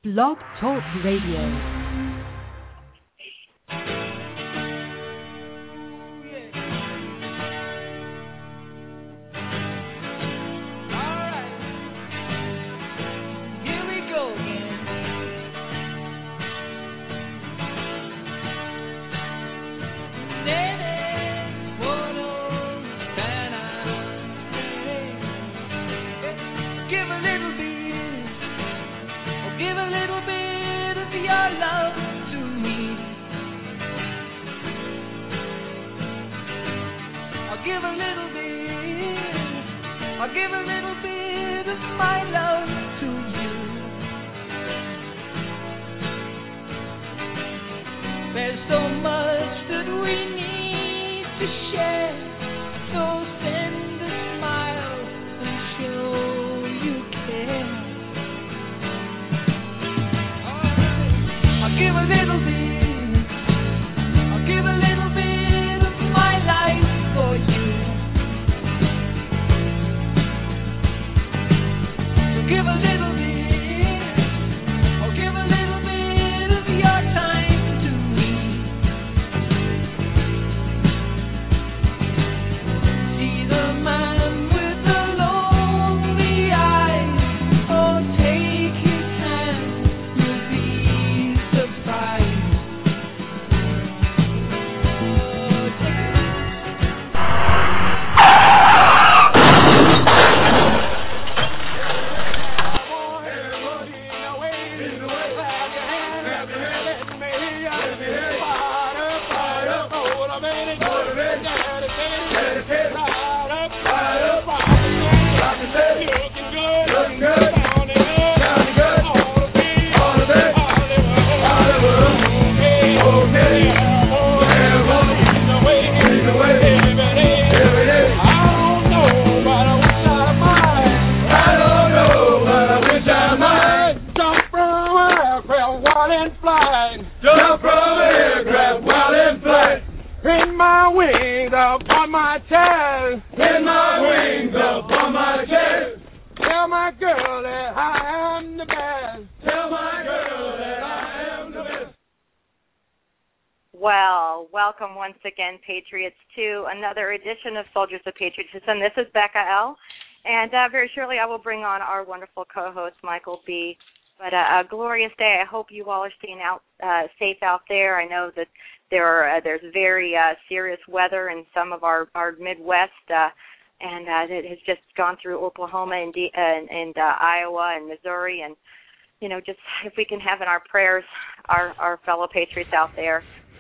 Blog Talk Radio. Well, welcome once again, Patriots, to another edition of Soldiers of Patriotism. This is Becca L., and very shortly I will bring on our wonderful co-host, Michael B. But a glorious day. I hope you all are staying out safe out there. I know that there's very serious weather in some of our Midwest, and it has just gone through Oklahoma and Iowa and Missouri, and just if we can have in our prayers our fellow Patriots out there.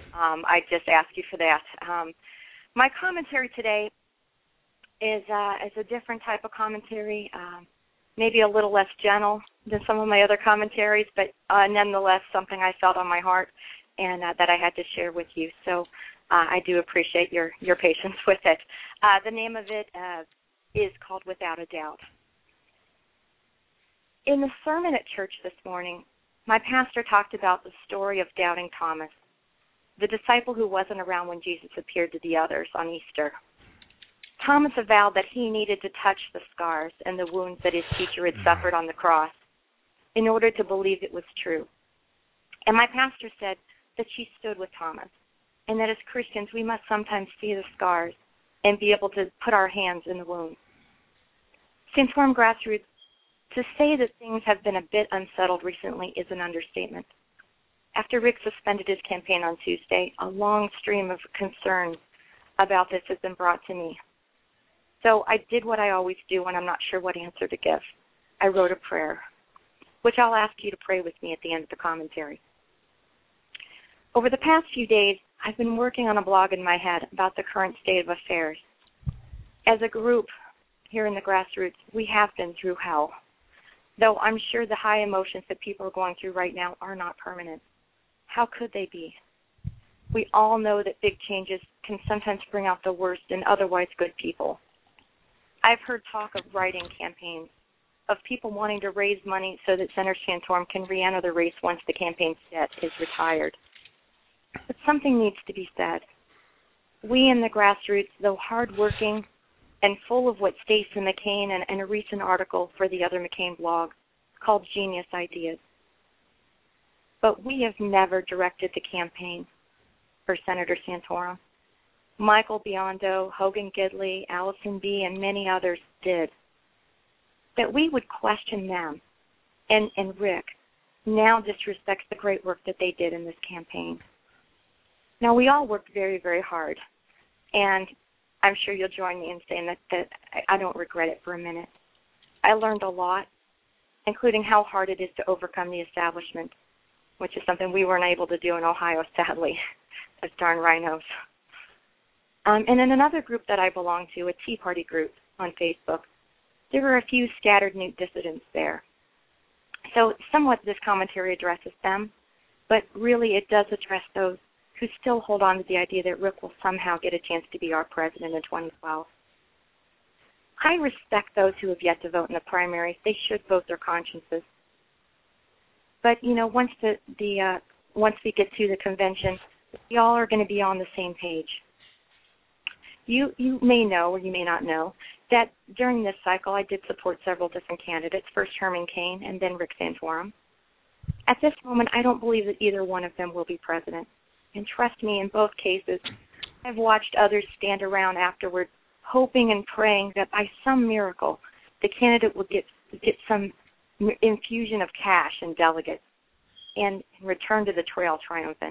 I just ask you for that. My commentary today is a different type of commentary, maybe a little less gentle than some of my other commentaries, but nonetheless something I felt on my heart and that I had to share with you. So I do appreciate your patience with it. The name of it is called Without a Doubt. In the sermon at church this morning, my pastor talked about the story of doubting Thomas, the disciple who wasn't around when Jesus appeared to the others on Easter. Thomas avowed that he needed to touch the scars and the wounds that his teacher had suffered on the cross in order to believe it was true. And my pastor said that she stood with Thomas, and that as Christians we must sometimes see the scars and be able to put our hands in the wounds. Santorum Grassroots, to say that things have been a bit unsettled recently is an understatement. After Rick suspended his campaign on Tuesday, a long stream of concerns about this has been brought to me. So I did what I always do when I'm not sure what answer to give. I wrote a prayer, which I'll ask you to pray with me at the end of the commentary. Over the past few days, I've been working on a blog in my head about the current state of affairs. As a group here in the Grassroots, we have been through hell, though I'm sure the high emotions that people are going through right now are not permanent. How could they be? We all know that big changes can sometimes bring out the worst in otherwise good people. I've heard talk of writing campaigns, of people wanting to raise money so that Senator Santorum can re-enter the race once the campaign's debt is retired. But something needs to be said. We in the Grassroots, though hardworking and full of what Stacey McCain and a recent article for the Other McCain blog called Genius Ideas, but we have never directed the campaign for Senator Santorum. Michael Biondo, Hogan Gidley, Allison B., and many others did. That we would question them, and Rick now disrespects the great work that they did in this campaign. Now, we all worked very, very hard, and I'm sure you'll join me in saying that I don't regret it for a minute. I learned a lot, including how hard it is to overcome the establishment, which is something we weren't able to do in Ohio, sadly, as darn rhinos. And in another group that I belong to, a Tea Party group on Facebook, there were a few scattered new dissidents there. So somewhat this commentary addresses them, but really it does address those who still hold on to the idea that Rick will somehow get a chance to be our president in 2012. I respect those who have yet to vote in the primaries. They should vote their consciences. But, once once we get to the convention, we all are going to be on the same page. You may know, or you may not know, that during this cycle I did support several different candidates, first Herman Cain and then Rick Santorum. At this moment, I don't believe that either one of them will be president. And trust me, in both cases, I've watched others stand around afterward hoping and praying that by some miracle the candidate will get some infusion of cash and delegates and return to the trail triumphant.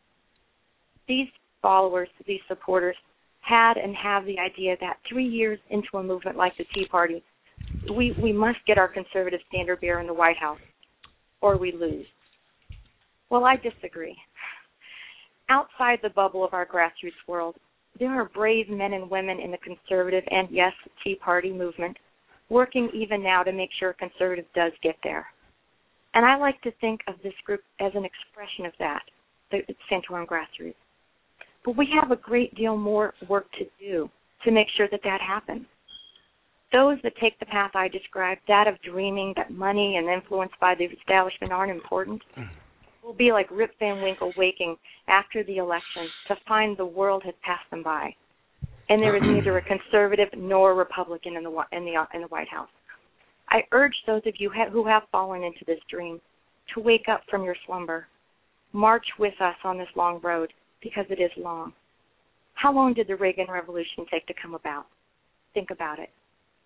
These followers, these supporters, had and have the idea that 3 years into a movement like the Tea Party, we must get our conservative standard bearer in the White House, or we lose. Well, I disagree. Outside the bubble of our grassroots world, there are brave men and women in the conservative and, yes, Tea Party movement working even now to make sure a conservative does get there. And I like to think of this group as an expression of that, the Santorum grassroots. But we have a great deal more work to do to make sure that that happens. Those that take the path I described, that of dreaming that money and influence by the establishment aren't important, will be like Rip Van Winkle waking after the election to find the world has passed them by, and there is neither a conservative nor a Republican in the White House. I urge those of you who have fallen into this dream to wake up from your slumber. March with us on this long road, because it is long. How long did the Reagan Revolution take to come about? Think about it.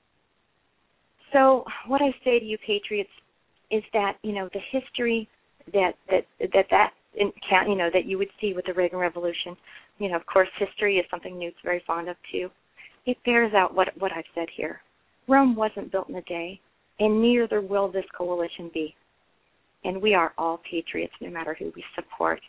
So what I say to you, patriots, is that the history that you would see with the Reagan Revolution. Of course, history is something Newt's very fond of too. It bears out what I've said here. Rome wasn't built in a day, and neither will this coalition be. And we are all patriots, no matter who we support.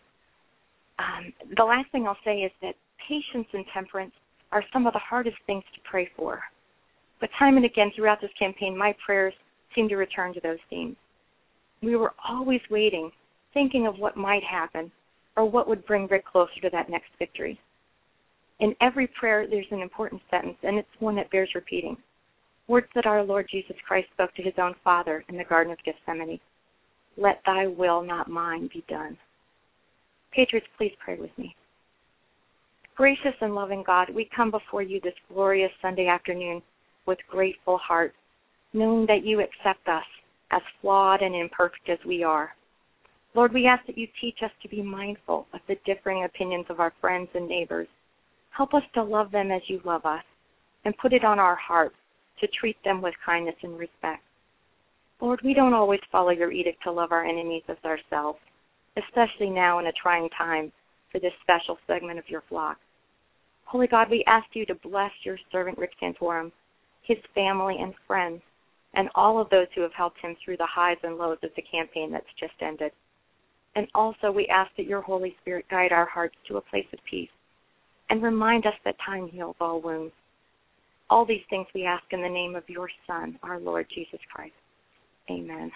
The last thing I'll say is that patience and temperance are some of the hardest things to pray for. But time and again throughout this campaign, my prayers seem to return to those themes. We were always waiting, thinking of what might happen or what would bring Rick closer to that next victory. In every prayer, there's an important sentence, and it's one that bears repeating. Words that our Lord Jesus Christ spoke to his own Father in the Garden of Gethsemane. Let thy will, not mine, be done. Patriots, please pray with me. Gracious and loving God, we come before you this glorious Sunday afternoon with grateful hearts, knowing that you accept us as flawed and imperfect as we are. Lord, we ask that you teach us to be mindful of the differing opinions of our friends and neighbors. Help us to love them as you love us, and put it on our hearts to treat them with kindness and respect. Lord, we don't always follow your edict to love our enemies as ourselves, especially now in a trying time for this special segment of your flock. Holy God, we ask you to bless your servant Rick Santorum, his family and friends, and all of those who have helped him through the highs and lows of the campaign that's just ended. And also we ask that your Holy Spirit guide our hearts to a place of peace and remind us that time heals all wounds. All these things we ask in the name of your Son, our Lord Jesus Christ. Amen.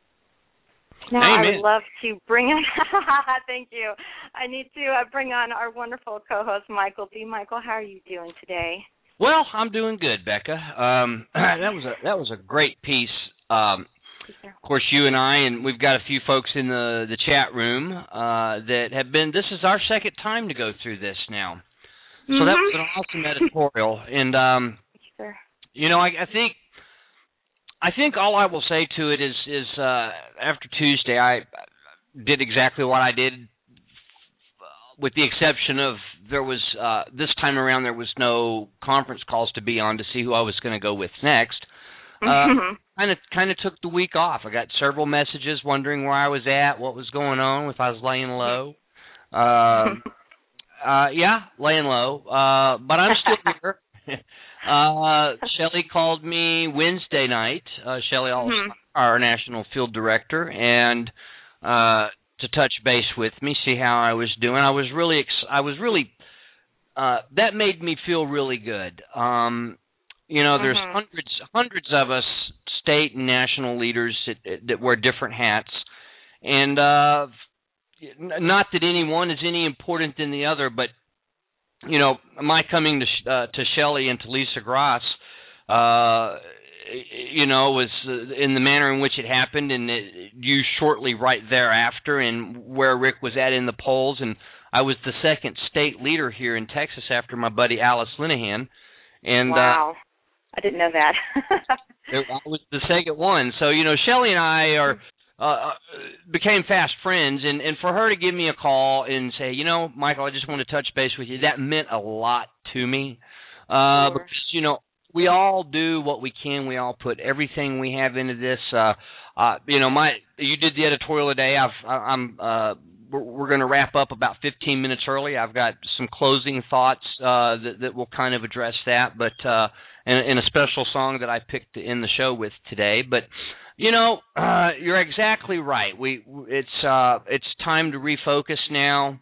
Now Amen. I would love to bring on, thank you. I need to bring on our wonderful co-host, Michael B. Michael, how are you doing today? Well, I'm doing good, Becca. That was a great piece. Of course, you and I, and we've got a few folks in the chat room that have been. This is our second time to go through this now. So that was an awesome editorial, and I think all I will say to it is after Tuesday, did exactly what I did, with the exception of there was this time around there was no conference calls to be on to see who I was going to go with next. Kind of took the week off. I got several messages wondering where I was at, what was going on, if I was laying low. Yeah, laying low. But I'm still here. Shelley called me Wednesday night. Shelley, our national field director, and to touch base with me, see how I was doing. I was really that made me feel really good. There's hundreds of us, state and national leaders that wear different hats, and not that any one is any important than the other, but my coming to Shelley and to Lisa Gross, was in the manner in which it happened, and you shortly right thereafter, and where Rick was at in the polls, and I was the second state leader here in Texas after my buddy Alice Linehan. And wow. I didn't know that. I was the second one. So, Shelley and I became fast friends, and for her to give me a call and say, Michael, I just want to touch base with you, that meant a lot to me. Sure. Because, we all do what we can. We all put everything we have into this. You did the editorial today. We're going to wrap up about 15 minutes early. I've got some closing thoughts that will kind of address that, but and a special song that I picked to end the show with today. But you're exactly right. It's time to refocus now.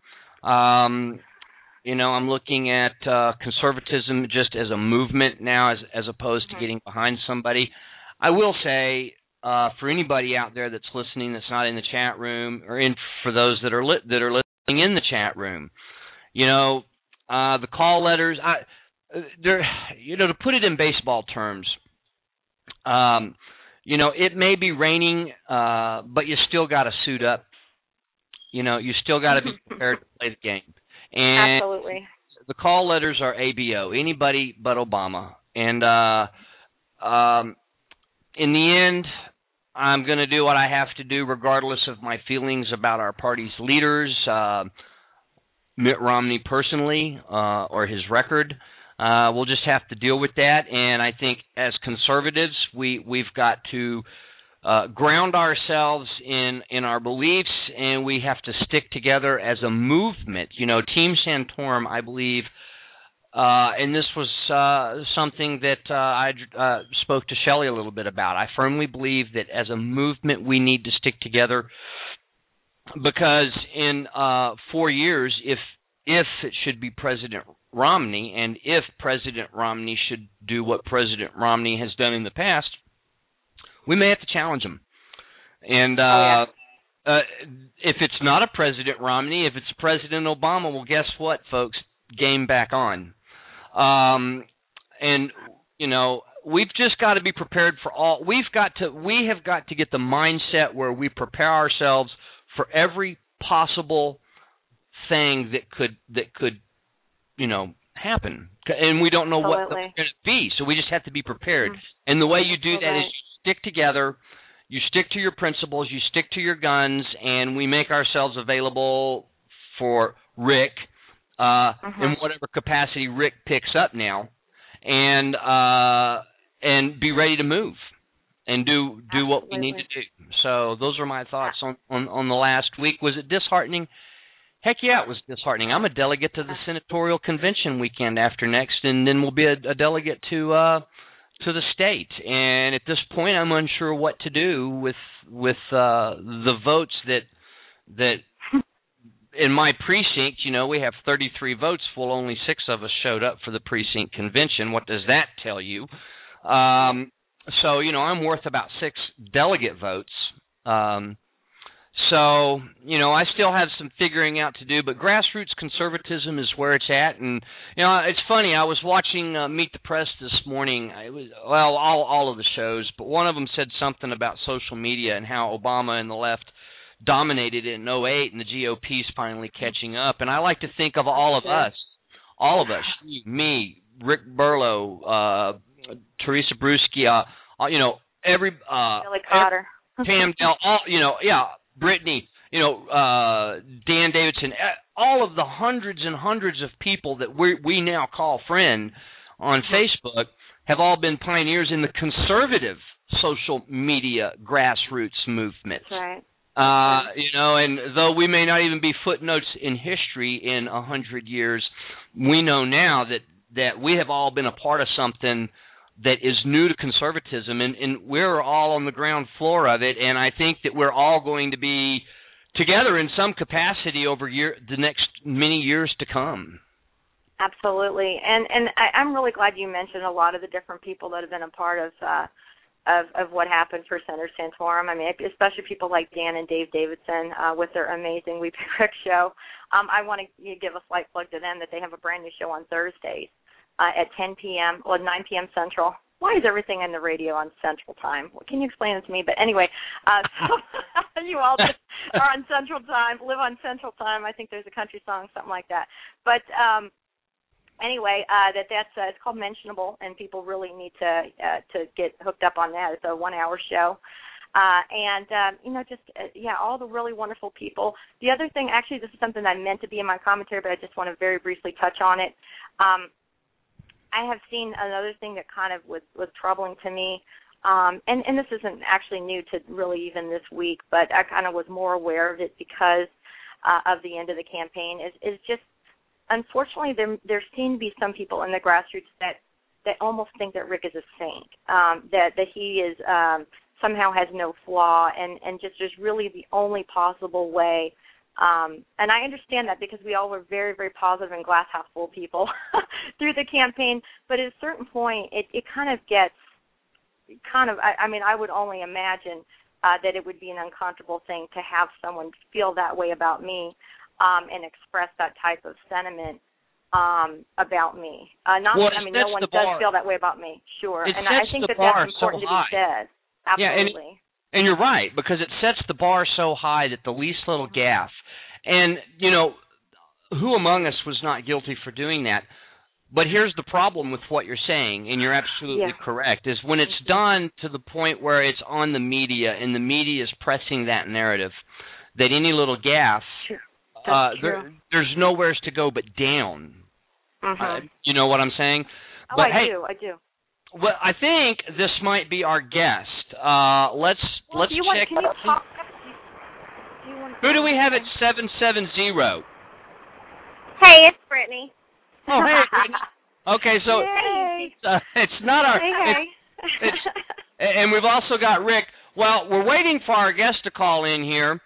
I'm looking at conservatism just as a movement now, as opposed to getting behind somebody. I will say, for anybody out there that's listening that's not in the chat room, or for those that are listening in the chat room, the call letters, to put it in baseball terms, it may be raining, but you still got to suit up. You still got to be prepared to play the game. And absolutely. The call letters are ABO, anybody but Obama. And in the end, I'm going to do what I have to do regardless of my feelings about our party's leaders, Mitt Romney personally, or his record. We'll just have to deal with that. And I think as conservatives, we've got to ground ourselves in our beliefs, and we have to stick together as a movement. Team Santorum, I believe, and this was something that I spoke to Shelley a little bit about. I firmly believe that as a movement we need to stick together, because in 4 years, if it should be President Romney, and if President Romney should do what President Romney has done in the past, we may have to challenge him. And if it's not a President Romney, if it's President Obama, well, guess what, folks? Game back on. And we've just got to be prepared for all. We have got to get the mindset where we prepare ourselves for every possible thing that could happen. And we don't know what it's going to be, so we just have to be prepared. And the way you do that is you stick together, you stick to your principles, you stick to your guns, and we make ourselves available for Rick in whatever capacity Rick picks up now, and be ready to move and do what we need to do. So those are my thoughts on the last week. Was it disheartening? Heck yeah, it was disheartening. I'm a delegate to the senatorial convention weekend after next, and then we'll be a delegate to the state. And at this point, I'm unsure what to do with the votes that in my precinct. We have 33 votes full. Only 6 of us showed up for the precinct convention. What does that tell you? So I'm worth about 6 delegate votes. So, I still have some figuring out to do, but grassroots conservatism is where it's at. And, it's funny, I was watching Meet the Press this morning. It was, all of the shows, but one of them said something about social media and how Obama and the left dominated it in 2008, and the GOP's finally catching up. And I like to think of all of us, me, Rick Burlow, Teresa Bruschi, Billy Cotter. Pam Dell, Brittany, Dan Davidson, all of the hundreds and hundreds of people that we now call friend on Facebook have all been pioneers in the conservative social media grassroots movement. Right. And though we may not even be footnotes in history in 100 years, we know now that we have all been a part of something that is new to conservatism, and we're all on the ground floor of it, and I think that we're all going to be together in some capacity over the next many years to come. Absolutely, and I'm really glad you mentioned a lot of the different people that have been a part of what happened for Senator Santorum. I mean, especially people like Dan and Dave Davidson with their amazing We Pick Rick show. I want to give a slight plug to them that they have a brand new show on Thursdays at 10 p.m. or 9 p.m. Central. Why is everything in the radio on Central Time? Well, can you explain it to me? But anyway, so you all just are on Central Time, live on Central Time. I think there's a country song, something like that. But anyway, that's it's called Mentionable, and people really need to get hooked up on that. It's a 1-hour show. All the really wonderful people. The other thing, actually, this is something that I meant to be in my commentary, but I just want to very briefly touch on it. I have seen another thing that kind of was troubling to me, and this isn't actually new to really even this week, but I kind of was more aware of it because of the end of the campaign, is just, unfortunately, there seem to be some people in the grassroots that almost think that Rick is a saint, that he is somehow has no flaw, and just is really the only possible way. And I understand that because we all were very, very positive and glass half full people through the campaign. But at a certain point, it kind of gets I would only imagine that it would be an uncomfortable thing to have someone feel that way about me and express that type of sentiment about me. No one does feel that way about me, sure. And I think that's important to be said. Absolutely. Yeah, and you're right, because it sets the bar so high that the least little gaffe, and, who among us was not guilty for doing that? But here's the problem with what you're saying, and you're absolutely correct, is when it's done to the point where it's on the media, and the media is pressing that narrative, that any little gaffe, there's nowhere to go but down. Mm-hmm. You know what I'm saying? Oh, but, I do. Well, I think this might be our guest. Let's check. Can you talk? Who do we have at 770? Hey, it's Brittany. Oh, hey, Brittany. Okay, so it's not our. Hey. And we've also got Rick. Well, we're waiting for our guest to call in here.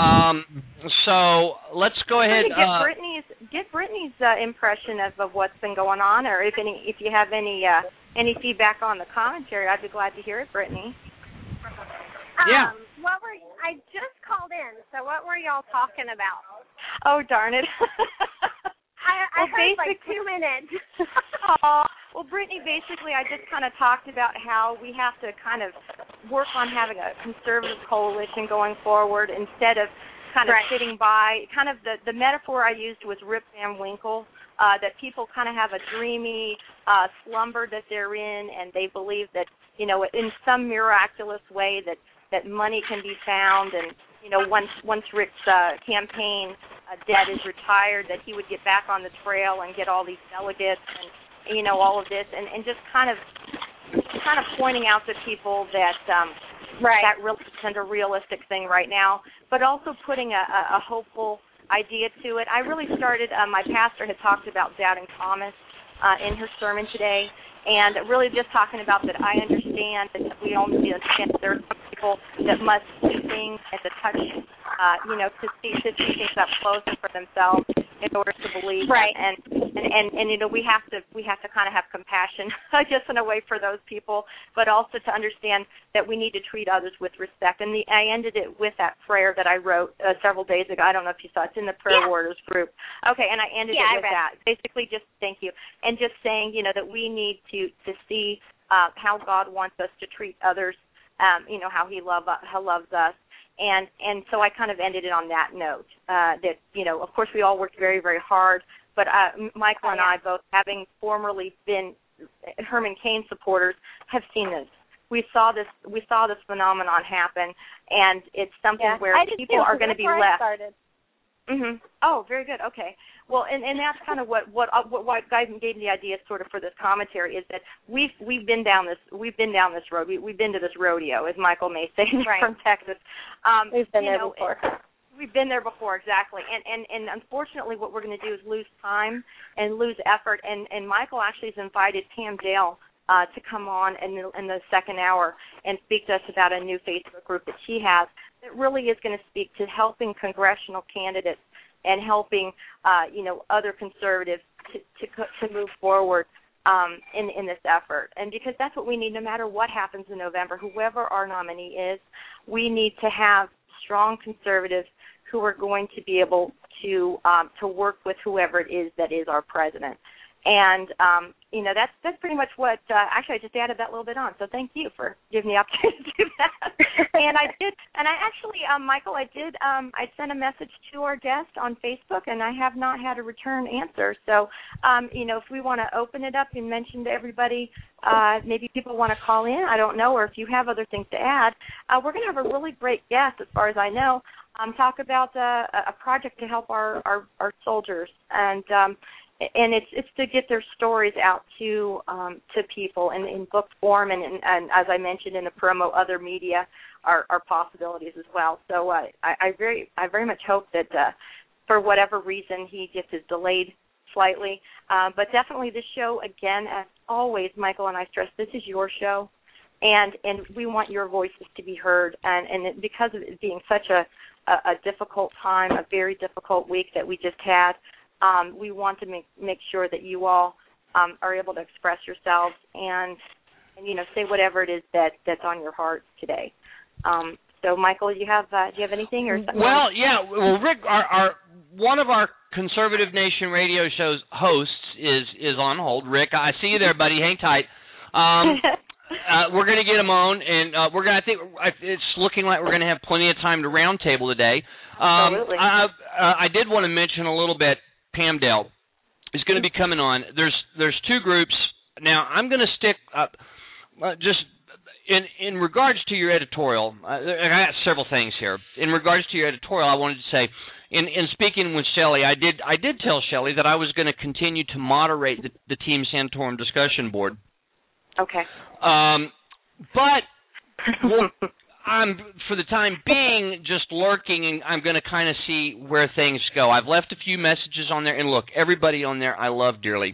So let's go ahead. Get Brittany's impression of what's been going on, or if you have any feedback on the commentary, I'd be glad to hear it, Brittany. Yeah. I just called in, so what were y'all talking about? Oh, darn it. I heard like 2 minutes. Well, Brittany, basically I just kind of talked about how we have to kind of work on having a conservative coalition going forward instead of kind of sitting by. Kind of the metaphor I used was Rip Van Winkle, that people kind of have a dreamy slumber that they're in, and they believe that, in some miraculous way that money can be found, and, once Rick's campaign debt is retired, that he would get back on the trail and get all these delegates and, all of this, and just kind of pointing out to people that that really isn't a realistic thing right now, but also putting a hopeful idea to it. I really started, my pastor had talked about doubting Thomas in her sermon today, and really just talking about that I understand that we all need to understand that there are some people that must do things and to touch, to see things up close for themselves in order to believe. Right. And we have to kind of have compassion, just in a way, for those people, but also to understand that we need to treat others with respect. And I ended it with that prayer that I wrote several days ago. I don't know if you saw it. It's in the Prayer Warriors group. Okay, and I ended it with that. Basically, just thank you, and just saying, that we need to see how God wants us to treat others, how He loves us. And so I kind of ended it on that note, that, of course we all worked very, very hard, but Michael and I, both having formerly been Herman Cain supporters, have seen this. we saw this phenomenon happen, and it's something where people are going to be left. Mm-hmm. Oh, very good. Okay. Well, and that's kind of what guys gave me the idea sort of for this commentary is that we've been down this road. We've been to this rodeo, as Michael may say, from Texas. We've been there before. We've been there before, exactly. And unfortunately, what we're going to do is lose time and lose effort. And Michael actually has invited Pam Dale to come on in the second hour and speak to us about a new Facebook group that she has that really is going to speak to helping congressional candidates and helping, other conservatives to move forward in this effort. And because that's what we need no matter what happens in November, whoever our nominee is, we need to have strong conservatives who are going to be able to work with whoever it is that is our president. And, that's pretty much what, actually I just added that little bit on. So thank you for giving me the opportunity to do that. Michael, I sent a message to our guest on Facebook, and I have not had a return answer. So, if we want to open it up and mention to everybody, maybe people want to call in, I don't know, or if you have other things to add, we're going to have a really great guest, as far as I know, talk about a project to help our soldiers. And it's to get their stories out to people in book form, and as I mentioned in the promo, other media are possibilities as well. So I very much hope that for whatever reason he just is delayed slightly, but definitely this show, again, as always, Michael and I stress, this is your show, and we want your voices to be heard, and because of it being such a difficult time, a very difficult week that we just had. We want to make sure that you all are able to express yourselves and say whatever it is that's on your heart today. So, Michael, do you have anything or something? Well, yeah. Well, Rick, our one of our Conservative Nation radio show's hosts is on hold. Rick, I see you there, buddy. Hang tight. We're going to get him on, and we're going to. I think it's looking like we're going to have plenty of time to roundtable today. Absolutely. I did want to mention a little bit. Pam Dale is going to be coming on. There's two groups. Now, I'm going to stick up just in regards to your editorial. I got several things here. In regards to your editorial, I wanted to say, in speaking with Shelley, I did tell Shelley that I was going to continue to moderate the Team Santorum discussion board. Okay. But I'm, for the time being, just lurking, and I'm going to kind of see where things go. I've left a few messages on there, and look, everybody on there I love dearly.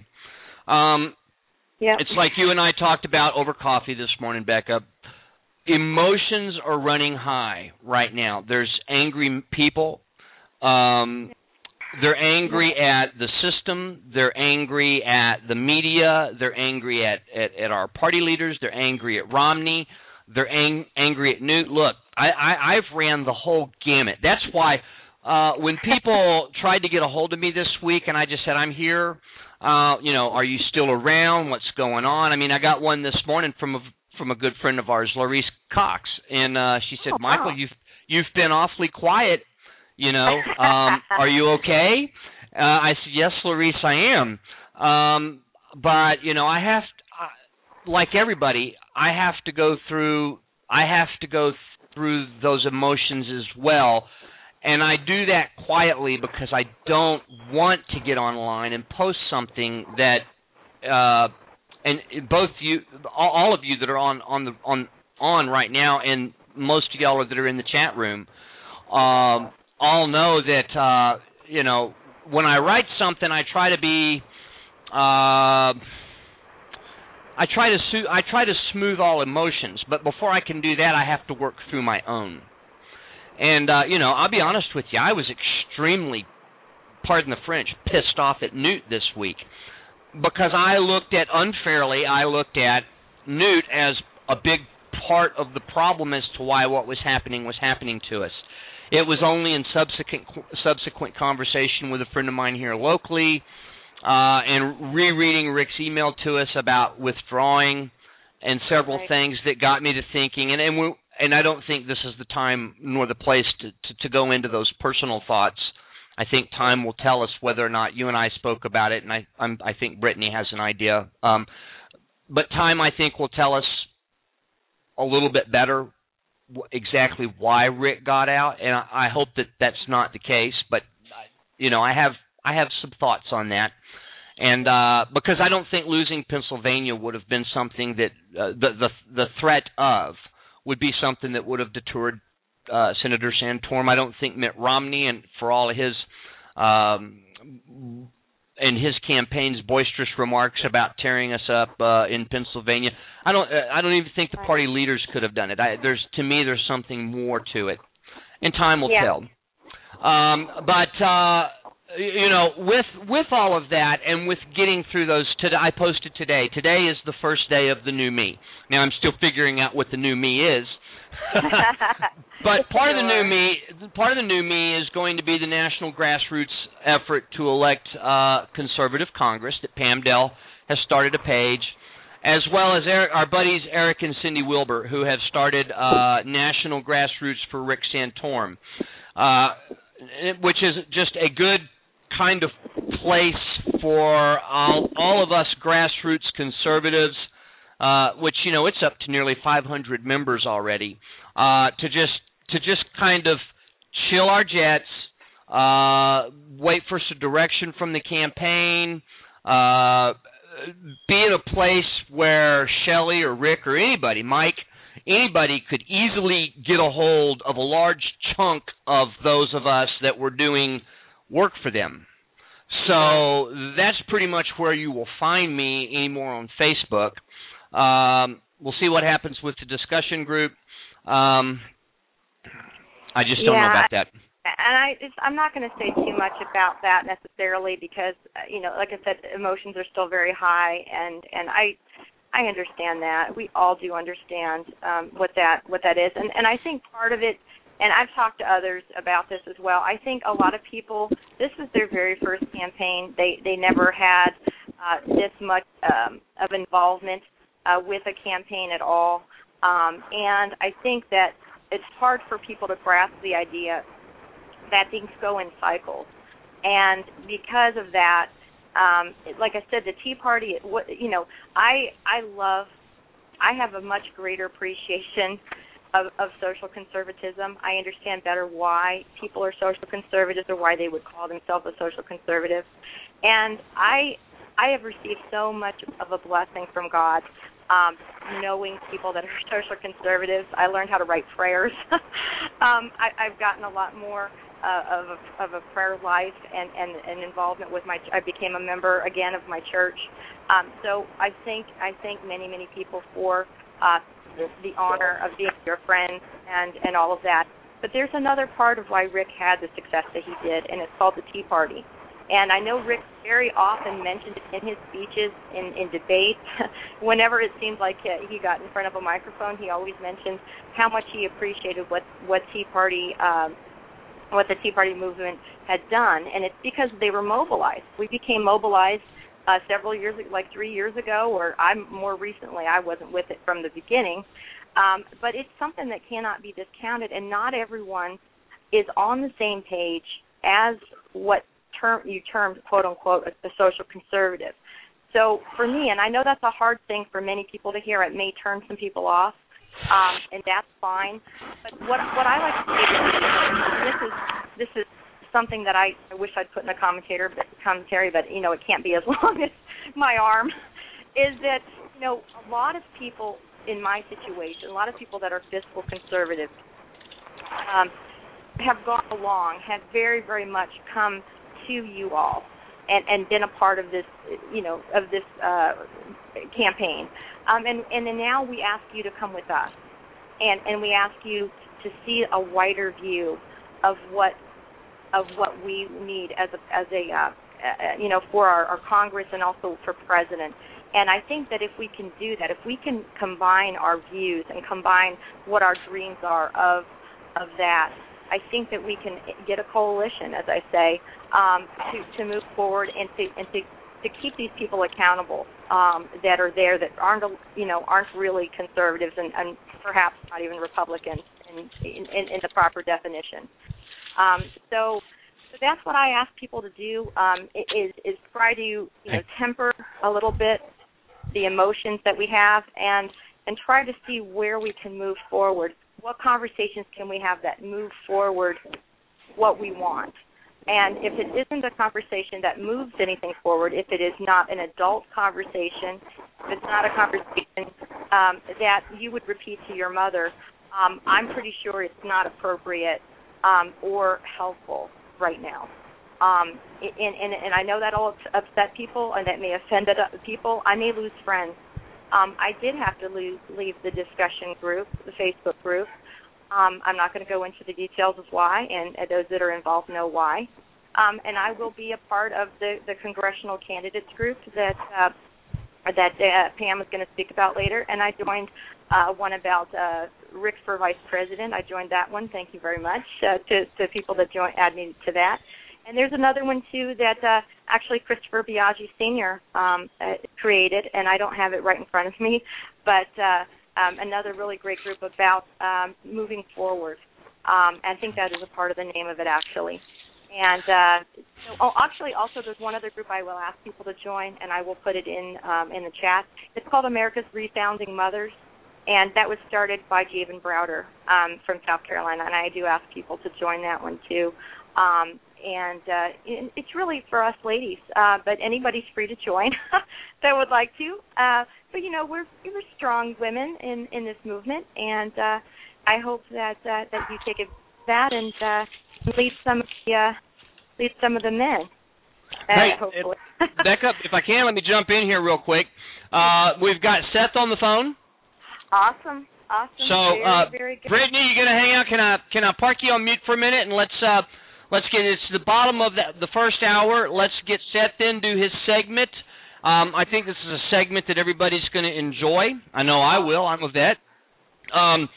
It's like you and I talked about over coffee this morning, Becca. Emotions are running high right now. There's angry people. They're angry at the system. They're angry at the media. They're angry at our party leaders. They're angry at Romney. They're angry at Newt. Look, I've ran the whole gamut. That's why when people tried to get a hold of me this week and I just said, I'm here, are you still around? What's going on? I mean, I got one this morning from a good friend of ours, Larice Cox, and she said, Michael, you've been awfully quiet, are you okay? I said, yes, Larice, I am. But, I have to, like everybody, I have to go through those emotions as well, and I do that quietly because I don't want to get online and post something that and both you, all of you that are on right now, and most of y'all that are in the chat room, all know that when I write something, I try to be I try to smooth all emotions, but before I can do that, I have to work through my own. And I'll be honest with you, I was extremely, pardon the French, pissed off at Newt this week because I looked at Newt as a big part of the problem as to why what was happening to us. It was only in subsequent conversation with a friend of mine here locally, and rereading Rick's email to us about withdrawing and several things that got me to thinking, and I don't think this is the time nor the place to go into those personal thoughts. I think time will tell us whether or not you and I spoke about it, and I think Brittany has an idea. But time, I think, will tell us a little bit better exactly why Rick got out, and I hope that that's not the case. But I have some thoughts on that, and because I don't think losing Pennsylvania would have been something that the threat of would be something that would have deterred Senator Santorum. I don't think Mitt Romney, and for all of his in his campaign's boisterous remarks about tearing us up in Pennsylvania, I don't even think the party leaders could have done it. To me, there's something more to it, and time will tell. But with all of that, and with getting through those, I posted today. Today is the first day of the new me. Now I'm still figuring out what the new me is. But part of the new me is going to be the national grassroots effort to elect conservative Congress that Pam Dell has started a page, as well as our buddies Eric and Cindy Wilbur, who have started national grassroots for Rick Santorum, which is just a good kind of place for all of us grassroots conservatives, which it's up to nearly 500 members already, to just kind of chill our jets, wait for some direction from the campaign, be in a place where Shelley or Rick or anybody, Mike, anybody could easily get a hold of a large chunk of those of us that were doing work for them. So that's pretty much where you will find me anymore on Facebook. We'll see what happens with the discussion group. I just don't know about that. And I'm not going to say too much about that necessarily because, like I said, emotions are still very high, and I understand that. We all do understand what that is. And I think part of it, and I've talked to others about this as well, I think a lot of people, this was their very first campaign. They never had this much of involvement with a campaign at all. And I think that it's hard for people to grasp the idea that things go in cycles. And because of that, like I said, the Tea Party, I have a much greater appreciation of social conservatism. I understand better why people are social conservatives or why they would call themselves a social conservative. And I have received so much of a blessing from God, knowing people that are social conservatives. I learned how to write prayers. I've gotten a lot more of a prayer life and involvement with I became a member again of my church. So I thank many people for the honor of being your friend and all of that. But there's another part of why Rick had the success that he did, and it's called the Tea Party. And I know Rick very often mentioned it in his speeches, in debates. Whenever it seemed like he got in front of a microphone, he always mentioned how much he appreciated what the Tea Party movement had done, and it's because they were mobilized. We became mobilized several years, like 3 years ago, or more recently. I wasn't with it from the beginning, but it's something that cannot be discounted, and not everyone is on the same page as what you termed, quote unquote, a social conservative. So for me, and I know that's a hard thing for many people to hear, it may turn some people off, and that's fine. But what I like to say, and this is something that I wish I'd put in a commentary, but it can't be as long as my arm, is that a lot of people in my situation, a lot of people that are fiscal conservative, have gone along, have very, very much come to you all and been a part of this, campaign. And then now we ask you to come with us, and we ask you to see a wider view of what we need as a for our Congress and also for President. And I think that if we can do that, if we can combine our views and combine what our dreams are of that, I think that we can get a coalition, as I say, to move forward and to keep these people accountable that are there, that aren't really conservatives and perhaps not even Republicans in the proper definition. So that's what I ask people to do, is try to temper a little bit the emotions that we have, and and try to see where we can move forward. What conversations can we have that move forward what we want? And if it isn't a conversation that moves anything forward, if it is not an adult conversation, if it's not a conversation that you would repeat to your mother, I'm pretty sure it's not appropriate or helpful right now. And I know that'll upset people and that may offend people. I may lose friends. I did have to leave the discussion group, the Facebook group. I'm not going to go into the details of why, and those that are involved know why. And I will be a part of the congressional candidates group that Pam is going to speak about later. And I joined one about Rick for vice president. I joined that one. Thank you very much to people that add me to that. And there's another one, too, that actually Christopher Biaggi Sr. Created, and I don't have it right in front of me, but another really great group about moving forward. I think that is a part of the name of it, actually. And actually, also there's one other group I will ask people to join, and I will put it in the chat. It's called America's Refounding Mothers, and that was started by Javen Browder from South Carolina, and I do ask people to join that one, too. And it's really for us ladies, but anybody's free to join that would like to. But, you know, we're strong women in this movement, and I hope that you take that and lead some of the men. Hey, hopefully. Becca, if I can, let me jump in here real quick. We've got Seth on the phone. Awesome. So, very good. Brittany, you going to hang out? Can I park you on mute for a minute, and let's get it to the bottom of the first hour. Let's get Seth in, do his segment. I think this is a segment that everybody's going to enjoy. I know I will. I'm a vet. Awesome.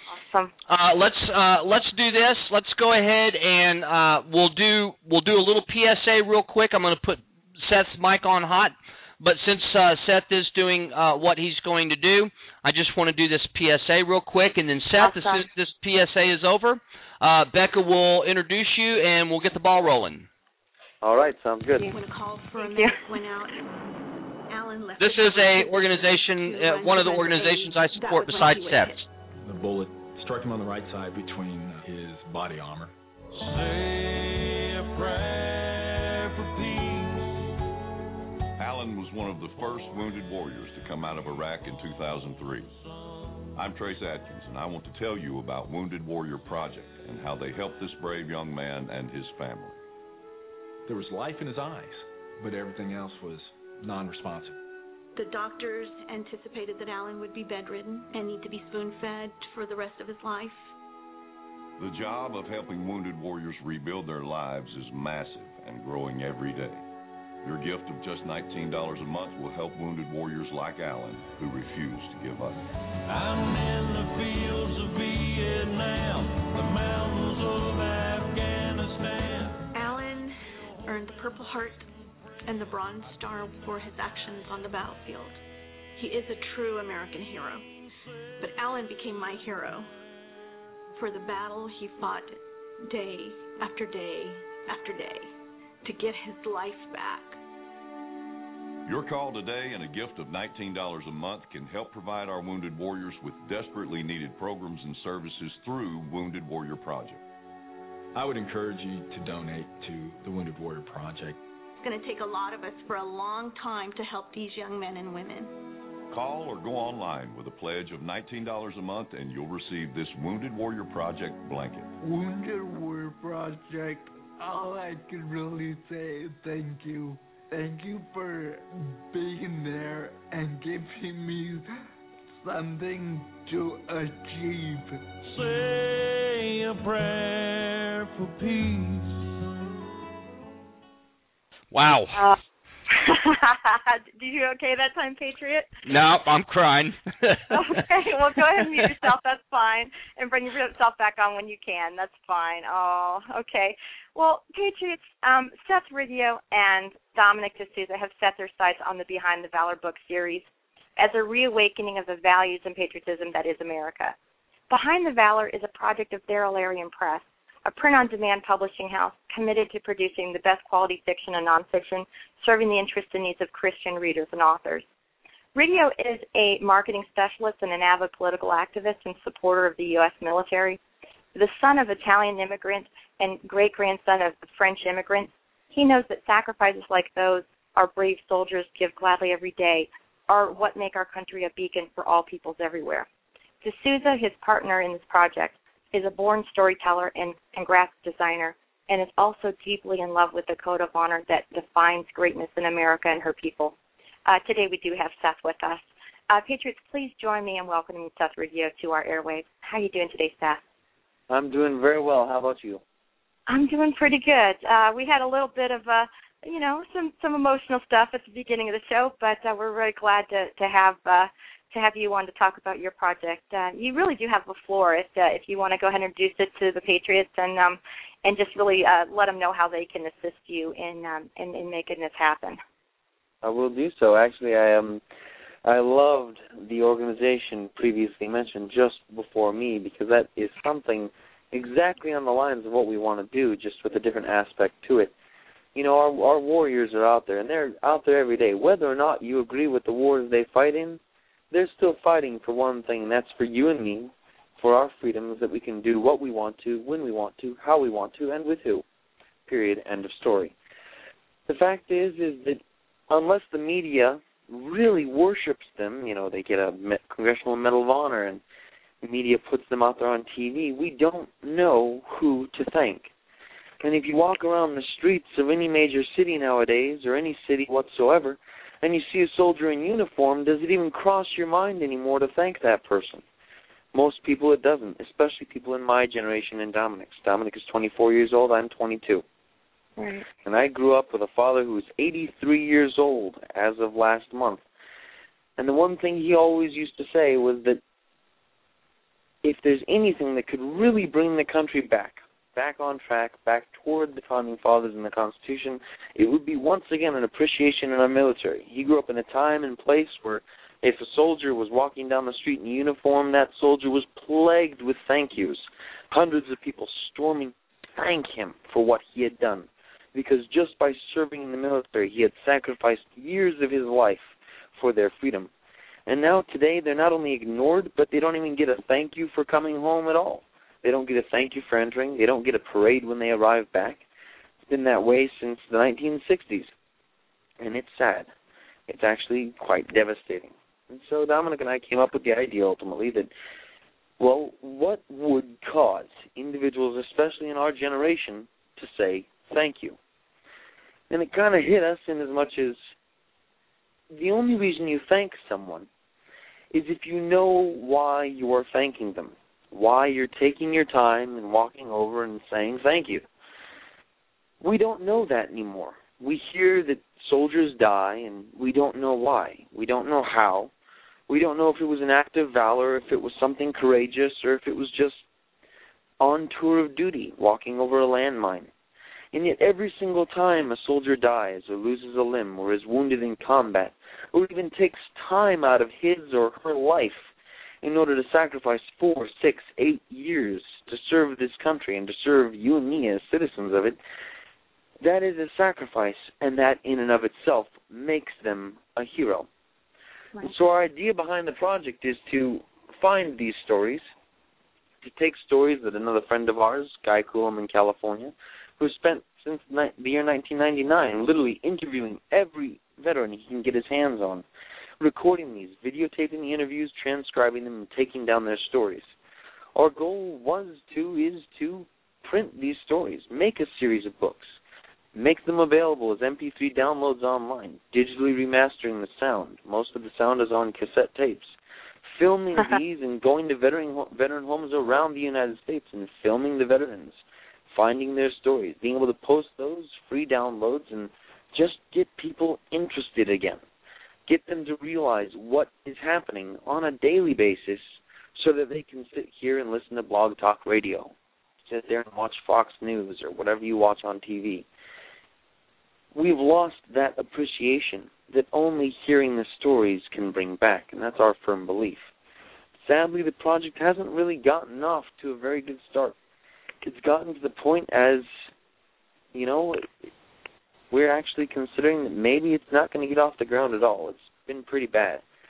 Let's do this. Let's go ahead and we'll do a little PSA real quick. I'm going to put Seth's mic on hot, but since Seth is doing what he's going to do, I just want to do this PSA real quick, and then Seth, as soon as this PSA is over, Becca will introduce you, and we'll get the ball rolling. All right, sounds good. This is a organization, one of the organizations I support besides Seth. The bullet struck him on the right side between his body armor. Say a prayer for peace. Alan was one of the first wounded warriors to come out of Iraq in 2003. I'm Trace Adkins, and I want to tell you about Wounded Warrior Project and how they helped this brave young man and his family. There was life in his eyes, but everything else was non-responsive. The doctors anticipated that Alan would be bedridden and need to be spoon-fed for the rest of his life. The job of helping wounded warriors rebuild their lives is massive and growing every day. Your gift of just $19 a month will help wounded warriors like Alan who refuse to give up. I'm in the fields of Vietnam, the mountains of Afghanistan. Alan earned the Purple Heart and the Bronze Star for his actions on the battlefield. He is a true American hero. But Alan became my hero for the battle he fought day after day after day to get his life back. Your call today and a gift of $19 a month can help provide our wounded warriors with desperately needed programs and services through Wounded Warrior Project. I would encourage you to donate to the Wounded Warrior Project. It's going to take a lot of us for a long time to help these young men and women. Call or go online with a pledge of $19 a month and you'll receive this Wounded Warrior Project blanket. Wounded Warrior Project, all I can really say is thank you. Thank you for being there and giving me something to achieve. Say a prayer for peace. Wow. Did you okay that time, Patriot? No, I'm crying. Okay, well, go ahead and mute yourself. That's fine. And bring yourself back on when you can. That's fine. Oh, okay. Well, Patriots, Seth Riggio and Dominic D'Souza have set their sights on the Behind the Valor book series as a reawakening of the values and patriotism that is America. Behind the Valor is a project of Darrell Arian Press, a print-on-demand publishing house committed to producing the best quality fiction and nonfiction, serving the interests and needs of Christian readers and authors. Radio is a marketing specialist and an avid political activist and supporter of the U.S. military. The son of Italian immigrants and great-grandson of French immigrants, he knows that sacrifices like those our brave soldiers give gladly every day are what make our country a beacon for all peoples everywhere. D'Souza, his partner in this project, is a born storyteller and graphic designer and is also deeply in love with the code of honor that defines greatness in America and her people. Today we do have Seth with us. Patriots, please join me in welcoming Seth Riggio to our airwaves. How are you doing today, Seth? I'm doing very well. How about you? I'm doing pretty good. We had a little bit of, some emotional stuff at the beginning of the show, but we're very glad to have you on to talk about your project. You really do have the floor if you want to go ahead and introduce it to the Patriots and just really let them know how they can assist you in making this happen. I will do so. Actually, I loved the organization previously mentioned just before me because that is something exactly on the lines of what we want to do, just with a different aspect to it. You know, our warriors are out there, and they're out there every day. Whether or not you agree with the wars they fight in, they're still fighting for one thing, and that's for you and me, for our freedoms, that we can do what we want to, when we want to, how we want to, and with who. Period. End of story. The fact is that unless the media really worships them, they get a Congressional Medal of Honor and the media puts them out there on TV, we don't know who to thank. And if you walk around the streets of any major city nowadays, or any city whatsoever, and you see a soldier in uniform, does it even cross your mind anymore to thank that person? Most people it doesn't, especially people in my generation and Dominic's. Dominic is 24 years old, I'm 22. Right. And I grew up with a father who was 83 years old as of last month. And the one thing he always used to say was that if there's anything that could really bring the country back on track, back toward the Founding Fathers and the Constitution, it would be once again an appreciation in our military. He grew up in a time and place where if a soldier was walking down the street in uniform, that soldier was plagued with thank yous. Hundreds of people storming to thank him for what he had done, because just by serving in the military, he had sacrificed years of his life for their freedom. And now today, they're not only ignored, but they don't even get a thank you for coming home at all. They don't get a thank you for entering. They don't get a parade when they arrive back. It's been that way since the 1960s. And it's sad. It's actually quite devastating. And so Dominic and I came up with the idea ultimately that, well, what would cause individuals, especially in our generation, to say thank you? And it kind of hit us in as much as the only reason you thank someone is if you know why you are thanking them, why you're taking your time and walking over and saying thank you. We don't know that anymore. We hear that soldiers die, and we don't know why. We don't know how. We don't know if it was an act of valor, if it was something courageous, or if it was just on tour of duty, walking over a landmine. And yet every single time a soldier dies or loses a limb or is wounded in combat or even takes time out of his or her life in order to sacrifice 4, 6, 8 years to serve this country and to serve you and me as citizens of it, that is a sacrifice, and that in and of itself makes them a hero. Right. And so our idea behind the project is to find these stories, to take stories that another friend of ours, Guy Coulomb in California, who spent since the year 1999 literally interviewing every veteran he can get his hands on, recording these, videotaping the interviews, transcribing them, and taking down their stories. Our goal is to print these stories, make a series of books, make them available as MP3 downloads online, digitally remastering the sound. Most of the sound is on cassette tapes. Filming these and going to veteran homes around the United States and filming the veterans, finding their stories, being able to post those free downloads and just get people interested again. Get them to realize what is happening on a daily basis so that they can sit here and listen to Blog Talk Radio, sit there and watch Fox News or whatever you watch on TV. We've lost that appreciation that only hearing the stories can bring back, and that's our firm belief. Sadly, the project hasn't really gotten off to a very good start. It's gotten to the point as, we're actually considering that maybe it's not going to get off the ground at all. It's been pretty bad.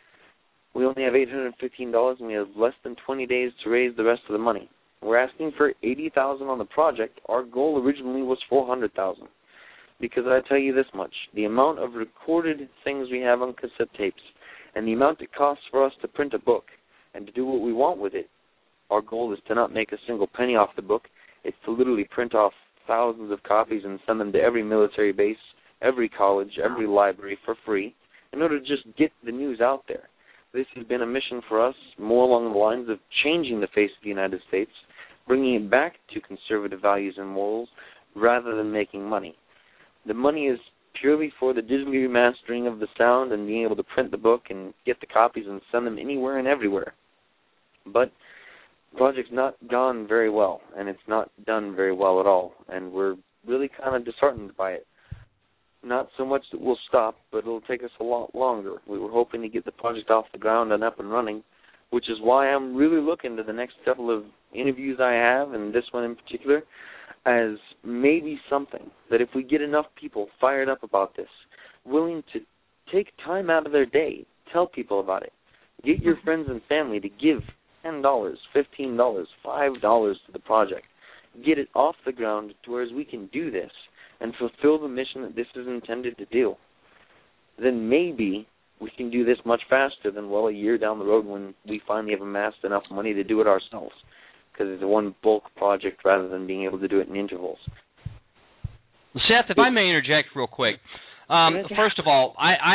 We only have $815, and we have less than 20 days to raise the rest of the money. We're asking for $80,000 on the project. Our goal originally was $400,000. Because I tell you this much, the amount of recorded things we have on cassette tapes and the amount it costs for us to print a book and to do what we want with it, our goal is to not make a single penny off the book. It's to literally print off thousands of copies and send them to every military base, every college, every library for free in order to just get the news out there. This has been a mission for us more along the lines of changing the face of the United States, bringing it back to conservative values and morals rather than making money. The money is purely for the digital remastering of the sound and being able to print the book and get the copies and send them anywhere and everywhere. But the project's not gone very well, and it's not done very well at all, and we're really kind of disheartened by it. Not so much that we'll stop, but it'll take us a lot longer. We were hoping to get the project off the ground and up and running, which is why I'm really looking to the next couple of interviews I have, and this one in particular, as maybe something that if we get enough people fired up about this, willing to take time out of their day, tell people about it, get your friends and family to give $10, $15, $5 to the project, get it off the ground to where we can do this and fulfill the mission that this is intended to do, then maybe we can do this much faster than, well, a year down the road when we finally have amassed enough money to do it ourselves, because it's a one bulk project rather than being able to do it in intervals. Seth, if I may interject real quick. First of all, I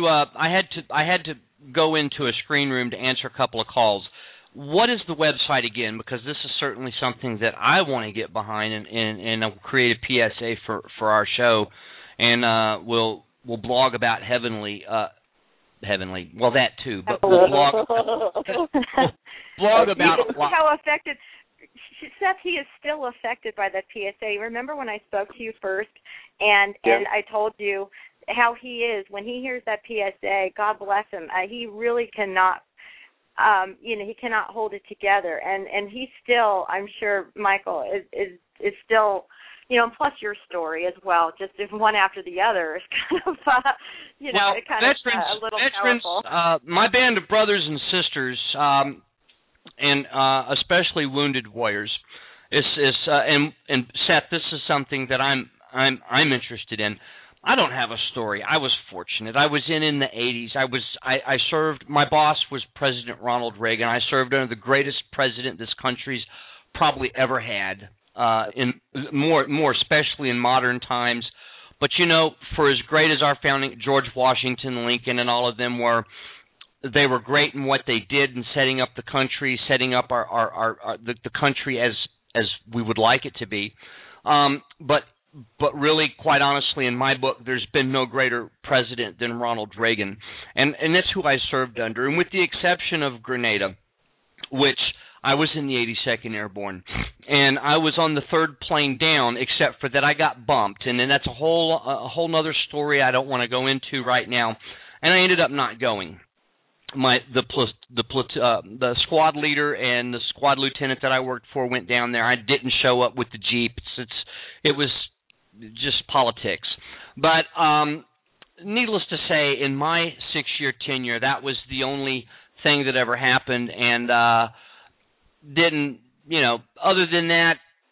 had to go into a screen room to answer a couple of calls. What is the website again? Because this is certainly something that I want to get behind, and I'll create a PSA for our show, and we'll blog about Heavenly. Well, that too, but we'll blog about how affected. Seth, he is still affected by that PSA. Remember when I spoke to you first, and I told you how he is when he hears that PSA. God bless him. He really cannot. He cannot hold it together, and he's still, I'm sure, Michael is still, and plus your story as well, just one after the other is kind of, a little powerful. My band of brothers and sisters, and especially Wounded Warriors, and Seth, this is something that I'm interested in. I don't have a story. I was fortunate. I was in the 80s. I served. My boss was President Ronald Reagan. I served under the greatest president this country's probably ever had. In more especially in modern times. But for as great as our founding, George Washington, Lincoln, and all of them were, they were great in what they did in setting up the country, setting up the country as we would like it to be. But really, quite honestly, in my book, there's been no greater president than Ronald Reagan. And that's who I served under. And with the exception of Grenada, which I was in the 82nd Airborne, and I was on the third plane down, except for that I got bumped. And then that's a whole other story I don't want to go into right now. And I ended up not going. The squad leader and the squad lieutenant that I worked for went down there. I didn't show up with the Jeep. It was just politics. But needless to say, in my 6-year tenure, that was the only thing that ever happened, and other than that,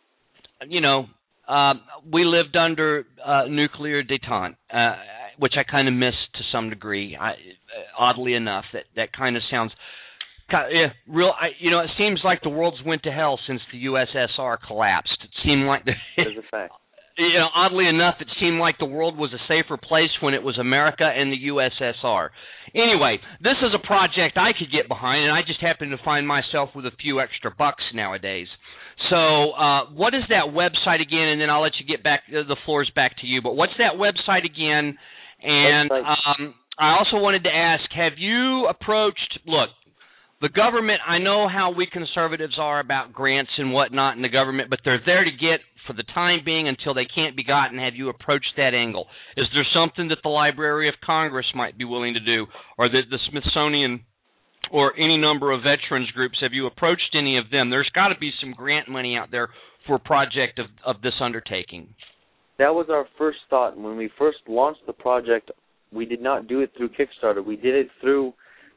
we lived under nuclear detente, which I kind of missed to some degree. Oddly enough, that kind of sounds real. It seems like the world's went to hell since the USSR collapsed. It seemed like There's a fact. Oddly enough, it seemed like the world was a safer place when it was America and the USSR. Anyway, this is a project I could get behind, and I just happen to find myself with a few extra bucks nowadays. So what is that website again? And then I'll let you get back. The floor's back to you. But what's that website again? And I also wanted to ask, have you approached – look, the government, I know how we conservatives are about grants and whatnot in the government, but they're there to get – for the time being until they can't be gotten. Have you approached that angle? Is there something that the Library of Congress might be willing to do, or that the Smithsonian or any number of veterans groups? Have you approached any of them? There's got to be some grant money out there for a project of this undertaking. That was our first thought. When we first launched the project, we did not do it through Kickstarter. We did it through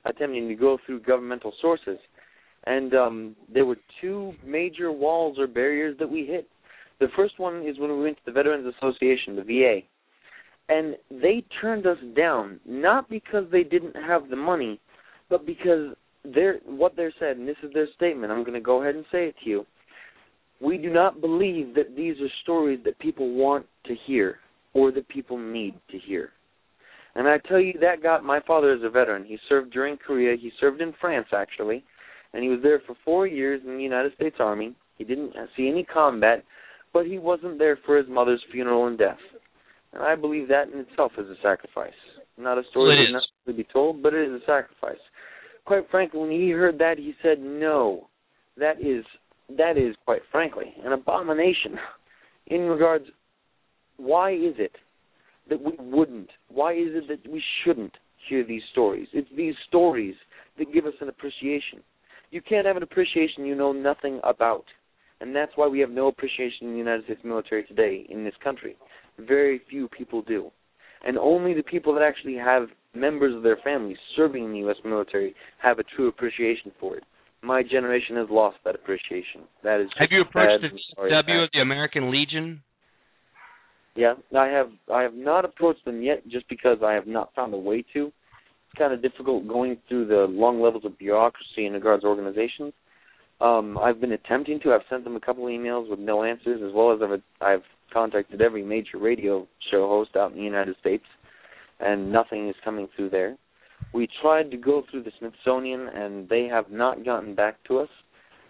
attempting to go through governmental sources. And there were two major walls or barriers that we hit. The first one is when we went to the Veterans Association, the VA. And they turned us down, not because they didn't have the money, but because what they said, and this is their statement, I'm going to go ahead and say it to you. We do not believe that these are stories that people want to hear or that people need to hear. And I tell you, my father is a veteran. He served during Korea. He served in France, actually. And he was there for 4 years in the United States Army. He didn't see any combat, but he wasn't there for his mother's funeral and death. And I believe that in itself is a sacrifice. Not a story that not to be told, but it is a sacrifice. Quite frankly, when he heard that, he said, no, that is, quite frankly, an abomination. In regards, why is it that we wouldn't? Why is it that we shouldn't hear these stories? It's these stories that give us an appreciation. You can't have an appreciation you know nothing about. And that's why we have no appreciation in the United States military today in this country. Very few people do. And only the people that actually have members of their families serving in the U.S. military have a true appreciation for it. My generation has lost that appreciation. That is. Have you approached the W of the American Legion? Yeah, I have not approached them yet, just because I have not found a way to. It's kind of difficult going through the long levels of bureaucracy in regards to organizations. I've been attempting to. I've sent them a couple of emails with no answers, as well as I've contacted every major radio show host out in the United States, and nothing is coming through there. We tried to go through the Smithsonian, and they have not gotten back to us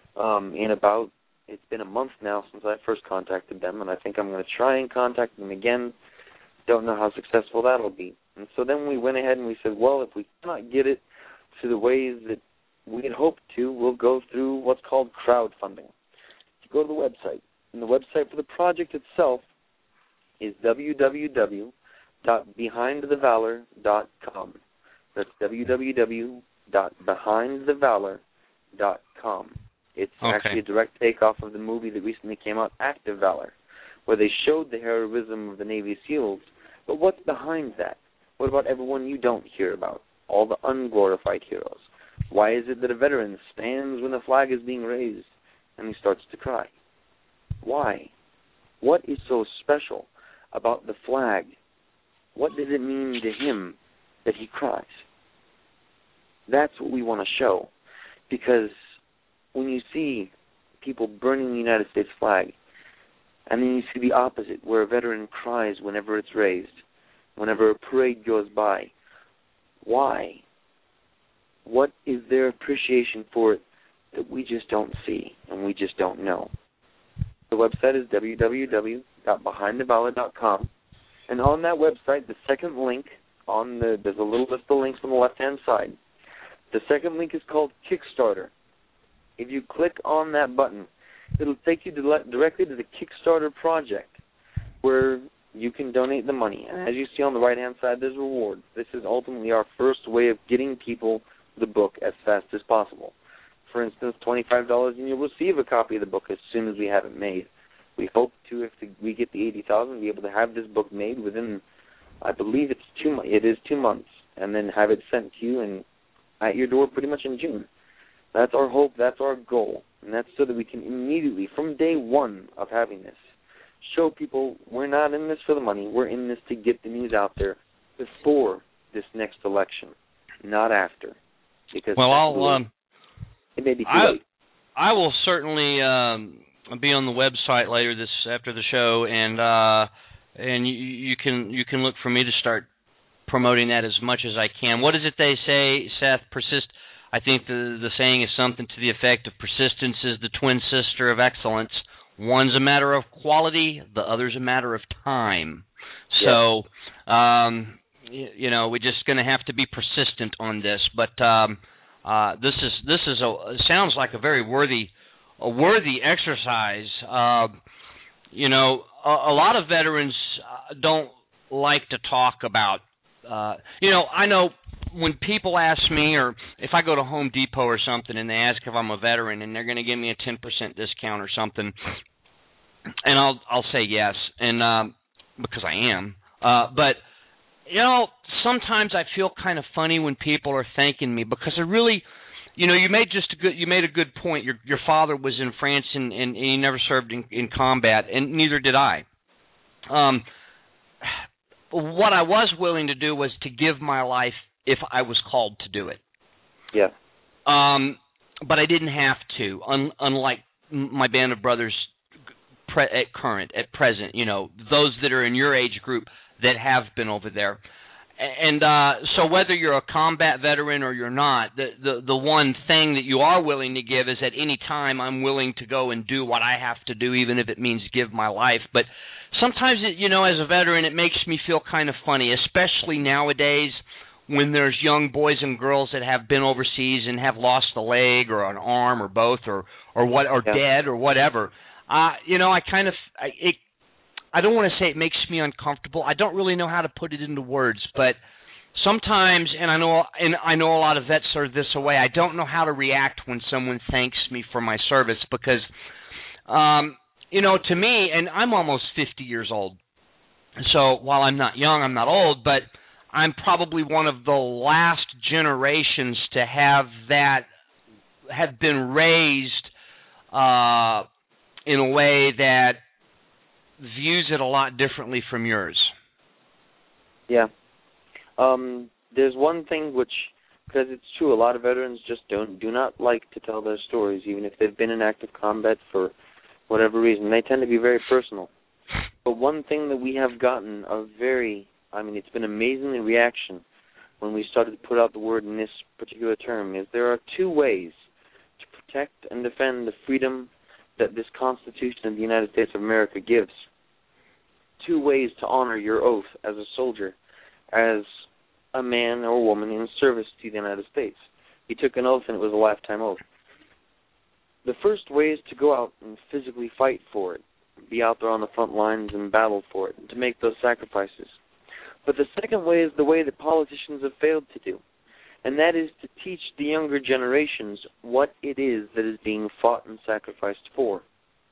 it's been a month now since I first contacted them, and I think I'm going to try and contact them again. Don't know how successful that'll be. And so then we went ahead and we said, well, if we cannot get it to the ways that we had hoped to, we'll go through what's called crowdfunding. You go to the website, and the website for the project itself is www.behindthevalor.com. That's www.behindthevalor.com. It's actually a direct takeoff of the movie that recently came out, Active Valor, where they showed the heroism of the Navy SEALs. But what's behind that? What about everyone you don't hear about? All the unglorified heroes. Why is it that a veteran stands when the flag is being raised and he starts to cry? Why? What is so special about the flag? What does it mean to him that he cries? That's what we want to show, because when you see people burning the United States flag, and then you see the opposite, where a veteran cries whenever it's raised, whenever a parade goes by, why? What is their appreciation for it that we just don't see and we just don't know? The website is www.behindthevalor.com, and on that website, the second link, there's a little list of links on the left-hand side. The second link is called Kickstarter. If you click on that button, it'll take you directly to the Kickstarter project, where you can donate the money. And as you see on the right-hand side, there's rewards. This is ultimately our first way of getting people the book as fast as possible. For instance, $25, and you'll receive a copy of the book as soon as we have it made. We hope to, if we get the $80,000, be able to have this book made within, I believe it is 2 months, and then have it sent to you and at your door pretty much in June. That's our hope, that's our goal, and that's so that we can immediately, from day one of having this, show people we're not in this for the money, we're in this to get the news out there before this next election, not after. Because it may be too late. I will certainly be on the website later after the show, and you can look for me to start promoting that as much as I can. What is it they say, Seth? Persist. I think the saying is something to the effect of persistence is the twin sister of excellence. One's a matter of quality, the other's a matter of time. So, we're just going to have to be persistent on this. But this sounds like a very worthy exercise. A lot of veterans don't like to talk about. I know when people ask me, or if I go to Home Depot or something and they ask if I'm a veteran and they're going to give me a 10% discount or something, and I'll say yes, and because I am. But sometimes I feel kind of funny when people are thanking me because I really, you made a good point. Your father was in France and he never served in combat, and neither did I. What I was willing to do was to give my life if I was called to do it. Yeah. But I didn't have to, unlike my band of brothers at present, those that are in your age group that have been over there. And so whether you're a combat veteran or you're not, the one thing that you are willing to give is at any time I'm willing to go and do what I have to do, even if it means give my life. But sometimes, as a veteran, it makes me feel kind of funny, especially nowadays when there's young boys and girls that have been overseas and have lost a leg or an arm or both or dead or whatever. I don't want to say it makes me uncomfortable. I don't really know how to put it into words, but sometimes, and I know a lot of vets are this way, I don't know how to react when someone thanks me for my service because, to me, and I'm almost 50 years old, so while I'm not young, I'm not old, but I'm probably one of the last generations to have been raised in a way that views it a lot differently from yours. Yeah. There's one thing which, because it's true, a lot of veterans just do not like to tell their stories, even if they've been in active combat for whatever reason. They tend to be very personal. But one thing that we have gotten it's been amazing reaction when we started to put out the word in this particular term, is there are two ways to protect and defend the freedom that this Constitution of the United States of America gives. Two ways to honor your oath as a soldier, as a man or woman in service to the United States. You took an oath and it was a lifetime oath. The first way is to go out and physically fight for it, be out there on the front lines and battle for it, and to make those sacrifices. But the second way is the way that politicians have failed to do, and that is to teach the younger generations what it is that is being fought and sacrificed for.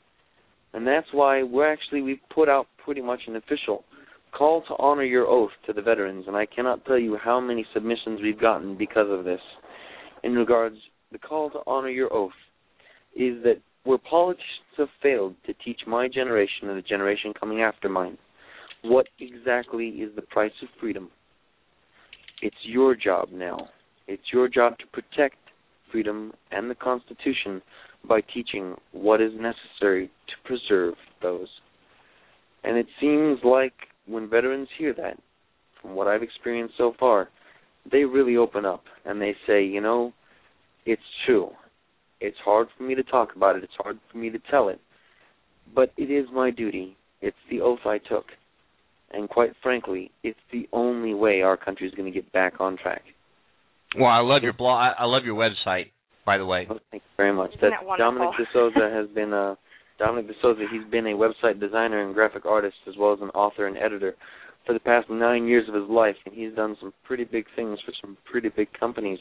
And that's why we've put out pretty much an official call to honor your oath to the veterans, and I cannot tell you how many submissions we've gotten because of this. In regards, the call to honor your oath is that where politicians have failed to teach my generation and the generation coming after mine what exactly is the price of freedom, it's your job now. It's your job to protect freedom and the Constitution by teaching what is necessary to preserve those. And it seems like when veterans hear that, from what I've experienced so far, they really open up and they say, it's true. It's hard for me to talk about it. It's hard for me to tell it. But it is my duty. It's the oath I took. And quite frankly, it's the only way our country is going to get back on track. Well, I love your blog. I love your website, by the way. Oh, thank you very much. Dominic DeSouza has been Dominic DeSouza. He's been a website designer and graphic artist as well as an author and editor for the past 9 years of his life, and he's done some pretty big things for some pretty big companies.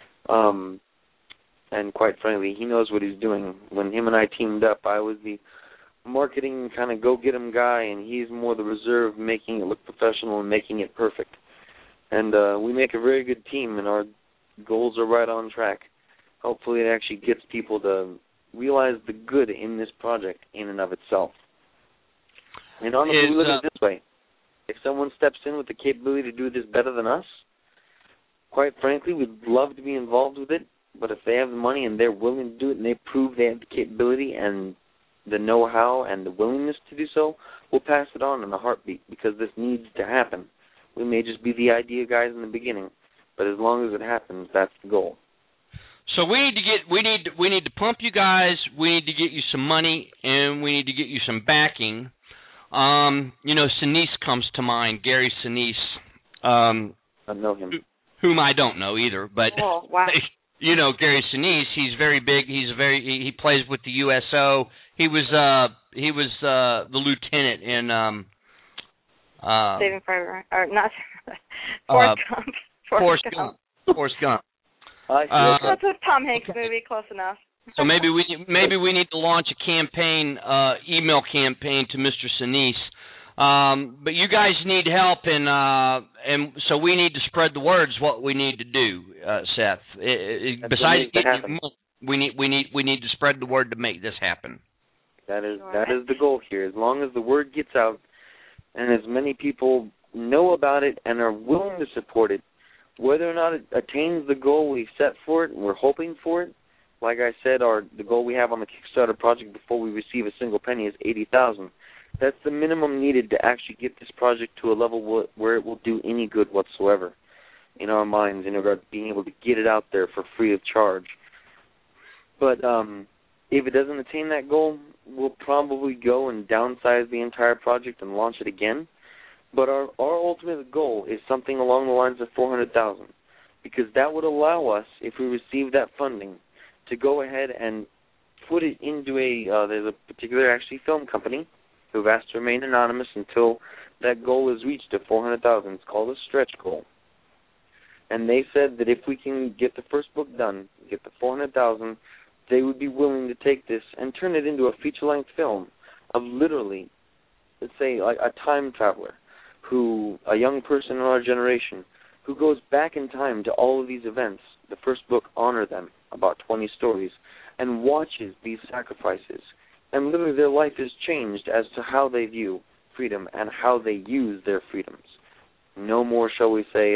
And quite frankly, he knows what he's doing. When him and I teamed up, I was the marketing kind of go-get-him guy, and he's more the reserve, making it look professional and making it perfect. And we make a very good team, and our goals are right on track. Hopefully it actually gets people to realize the good in this project in and of itself. And honestly, we look at it this way. If someone steps in with the capability to do this better than us, quite frankly, we'd love to be involved with it, but if they have the money and they're willing to do it and they prove they have the capability and the know-how and the willingness to do so, we'll pass it on in a heartbeat because this needs to happen. We may just be the idea guys in the beginning, but as long as it happens, that's the goal. So we need to pump you guys. We need to get you some money, and we need to get you some backing. Sinise comes to mind, Gary Sinise. I know him. Whom I don't know either, but oh, wow. Gary Sinise. He's very big. He plays with the USO. He was the lieutenant in Saving Private or not Forrest Gump. Forrest Gump. Forrest Gump. That's a Tom Hanks movie. Close enough. So maybe we need to launch a campaign, email campaign to Mr. Sinise, But you guys need help, and so we need to spread the word. Is what we need to do, Seth. Besides getting money, we need to spread the word to make this happen. That is the goal here. As long as the word gets out, and as many people know about it and are willing to support it, whether or not it attains the goal we set for it, and we're hoping for it. Like I said, the goal we have on the Kickstarter project before we receive a single penny is $80,000. That's the minimum needed to actually get this project to a level where it will do any good whatsoever in our minds in regard to being able to get it out there for free of charge. But if it doesn't attain that goal, we'll probably go and downsize the entire project and launch it again. But our ultimate goal is something along the lines of $400,000, because that would allow us, if we receive that funding, to go ahead and put it into there's a particular actually film company who've asked to remain anonymous until that goal is reached of $400,000. It's called a stretch goal. And they said that if we can get the first book done, get the $400,000, they would be willing to take this and turn it into a feature-length film of literally, let's say, like a time traveler, a young person in our generation, who goes back in time to all of these events. The first book, Honor Them, about 20 stories, and watches these sacrifices. And literally their life is changed as to how they view freedom and how they use their freedoms. No more, shall we say,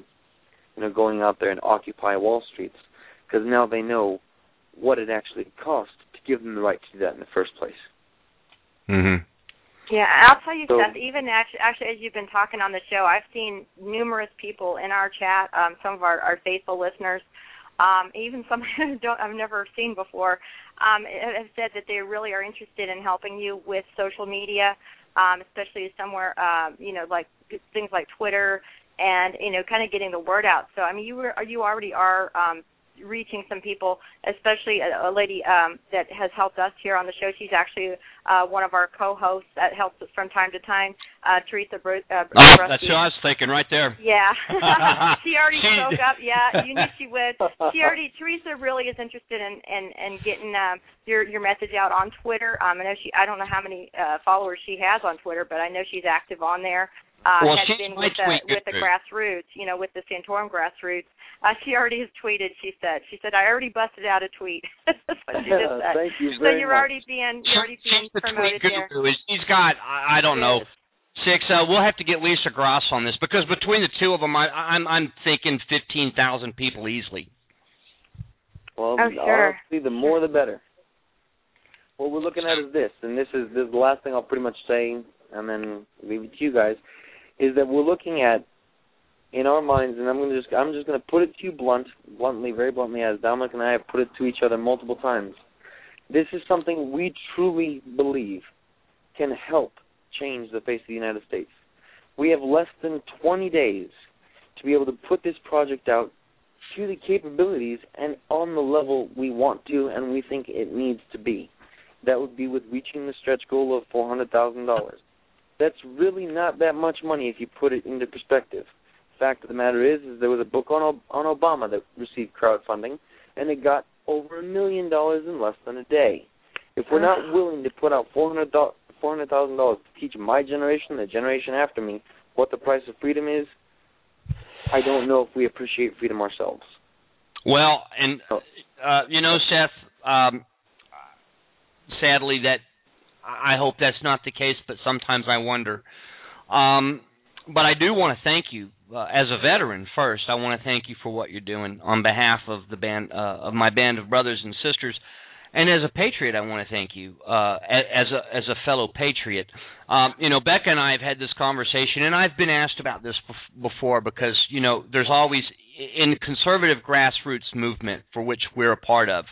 going out there and occupy Wall Streets, because now they know what it actually cost to give them the right to do that in the first place. Mm-hmm. Yeah, I'll tell you, Seth, even actually as you've been talking on the show, I've seen numerous people in our chat, some of our faithful listeners, even some I've never seen before, have said that they really are interested in helping you with social media, especially somewhere, like things like Twitter and, kind of getting the word out. So, I mean, you already are reaching some people, especially a lady that has helped us here on the show. She's actually one of our co-hosts that helps us from time to time, Teresa Brusky. That's who I was thinking right there. Yeah. She already spoke up. Yeah, you knew she would. Teresa really is interested in getting your message out on Twitter. I don't know how many followers she has on Twitter, but I know she's active on there. Has been with the grassroots, with the Santorum grassroots. She already has tweeted. She said, I already busted out a tweet. That's what she just said. Thank you very much. You're already being promoted there. She's got, I don't know, 6. We'll have to get Lisa Gross on this, because between the two of them, I'm thinking 15,000 people easily. Well, sure. Honestly, the more the better. What we're looking at is this, and this is the last thing I'll pretty much say, and then leave it to you guys, is that we're looking at, in our minds, and I'm just going to put it to you very bluntly, as Dominic and I have put it to each other multiple times. This is something we truly believe can help change the face of the United States. We have less than 20 days to be able to put this project out to the capabilities and on the level we want to and we think it needs to be. That would be with reaching the stretch goal of $400,000. That's really not that much money if you put it into perspective. The fact of the matter is there was a book on Obama that received crowdfunding, and it got over $1 million in less than a day. If we're not willing to put out $400,000 to teach my generation, the generation after me, what the price of freedom is, I don't know if we appreciate freedom ourselves. Well, and, Seth, sadly, that I hope that's not the case, but sometimes I wonder. But I do want to thank you as a veteran. First, I want to thank you for what you're doing on behalf of the band, of my band of brothers and sisters, and as a patriot, I want to thank you as a fellow patriot. Becca and I have had this conversation, and I've been asked about this before because there's always in conservative grassroots movement for which we're a part of.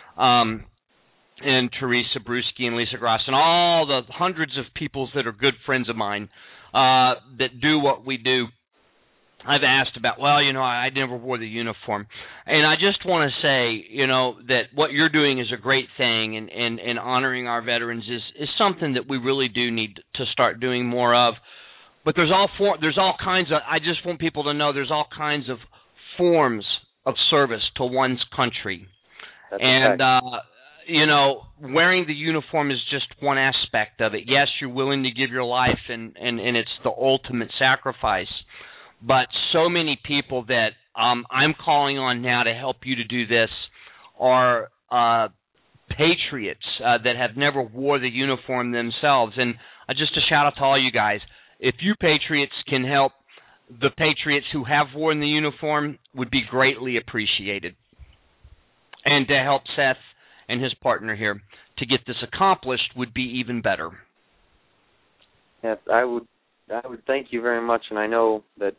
And Teresa Brusky and Lisa Gross and all the hundreds of people that are good friends of mine that do what we do, I've asked about, I never wore the uniform. And I just want to say, that what you're doing is a great thing, and honoring our veterans is something that we really do need to start doing more of. But there's all kinds of, I just want people to know there's all kinds of forms of service to one's country. That's and wearing the uniform is just one aspect of it. Yes, you're willing to give your life, and it's the ultimate sacrifice. But so many people that I'm calling on now to help you to do this are patriots that have never wore the uniform themselves. And just a shout out to all you guys. If you patriots can help the patriots who have worn the uniform, would be greatly appreciated. And to help Seth and his partner here to get this accomplished would be even better. Yes, I would thank you very much, and I know that.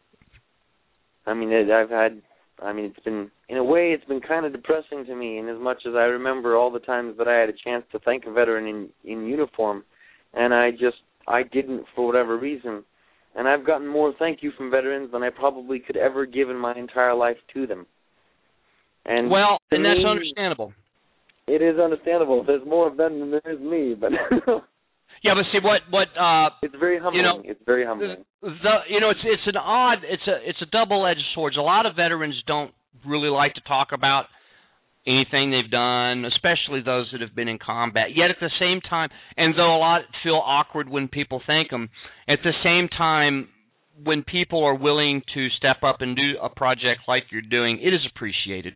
It's been, in a way, it's been kind of depressing to me, in as much as I remember all the times that I had a chance to thank a veteran in uniform, and I didn't for whatever reason. And I've gotten more thank you from veterans than I probably could ever give in my entire life to them. And that's understandable. It is understandable. There's more of them than there is me, but yeah, but see what it's very humbling. It's very humbling. It's a double-edged sword. A lot of veterans don't really like to talk about anything they've done, especially those that have been in combat. Yet at the same time, and though a lot feel awkward when people thank them, at the same time, when people are willing to step up and do a project like you're doing, it is appreciated.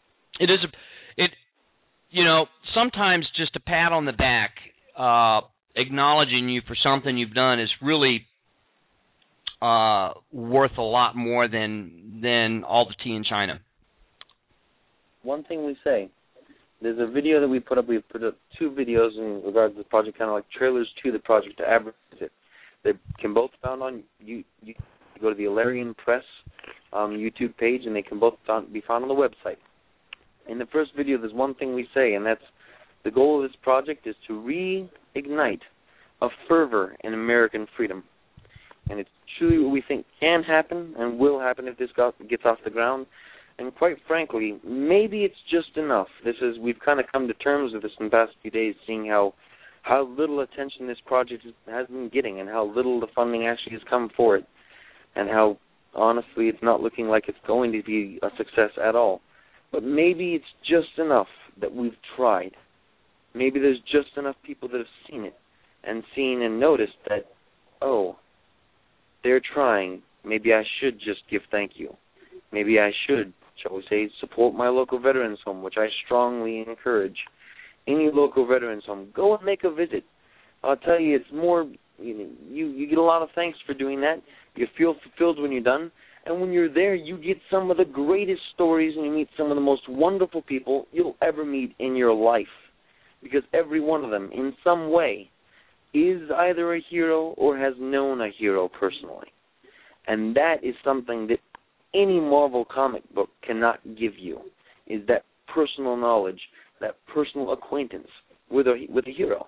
Sometimes just a pat on the back, acknowledging you for something you've done is really worth a lot more than all the tea in China. One thing we say, there's a video that we put up. We put up 2 videos in regards to the project, kind of like trailers to the project to advertise it. They can both be found on you go to the Alarian Press YouTube page, and they can both be found on the website. In the first video, there's one thing we say, and that's the goal of this project is to reignite a fervor in American freedom. And it's truly what we think can happen and will happen if this gets off the ground. And quite frankly, maybe it's just enough. We've kind of come to terms with this in the past few days, seeing how little attention this project has been getting and how little the funding actually has come for it, and how, honestly, it's not looking like it's going to be a success at all. But maybe it's just enough that we've tried. Maybe there's just enough people that have seen it and seen and noticed that, oh, they're trying. Maybe I should just give thank you. Maybe I should, shall we say, support my local veterans home, which I strongly encourage. Any local veterans home, go and make a visit. I'll tell you, it's more, you get a lot of thanks for doing that. You feel fulfilled when you're done. And when you're there, you get some of the greatest stories and you meet some of the most wonderful people you'll ever meet in your life. Because every one of them, in some way, is either a hero or has known a hero personally. And that is something that any Marvel comic book cannot give you, is that personal knowledge, that personal acquaintance with a hero.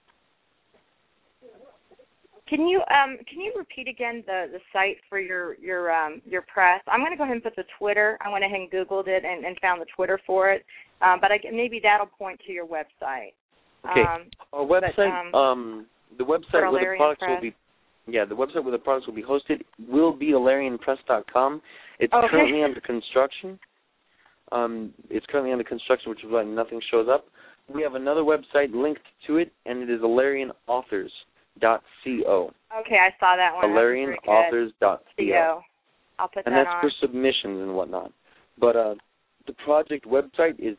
Can you repeat again the site for your press? I'm going to go ahead and put the Twitter. I went ahead and Googled it and found the Twitter for it, but maybe that'll point to your website. Okay, our website, the website where the products will be. Yeah, the website where the products will be hosted will be AlarianPress.com. It's currently under construction. It's currently under construction, which is why nothing shows up. We have another website linked to it, and it is AlarianAuthors.co. Okay, I saw that one. AlarianAuthors.co. I'll put that on. And that's for submissions and whatnot. But the project website is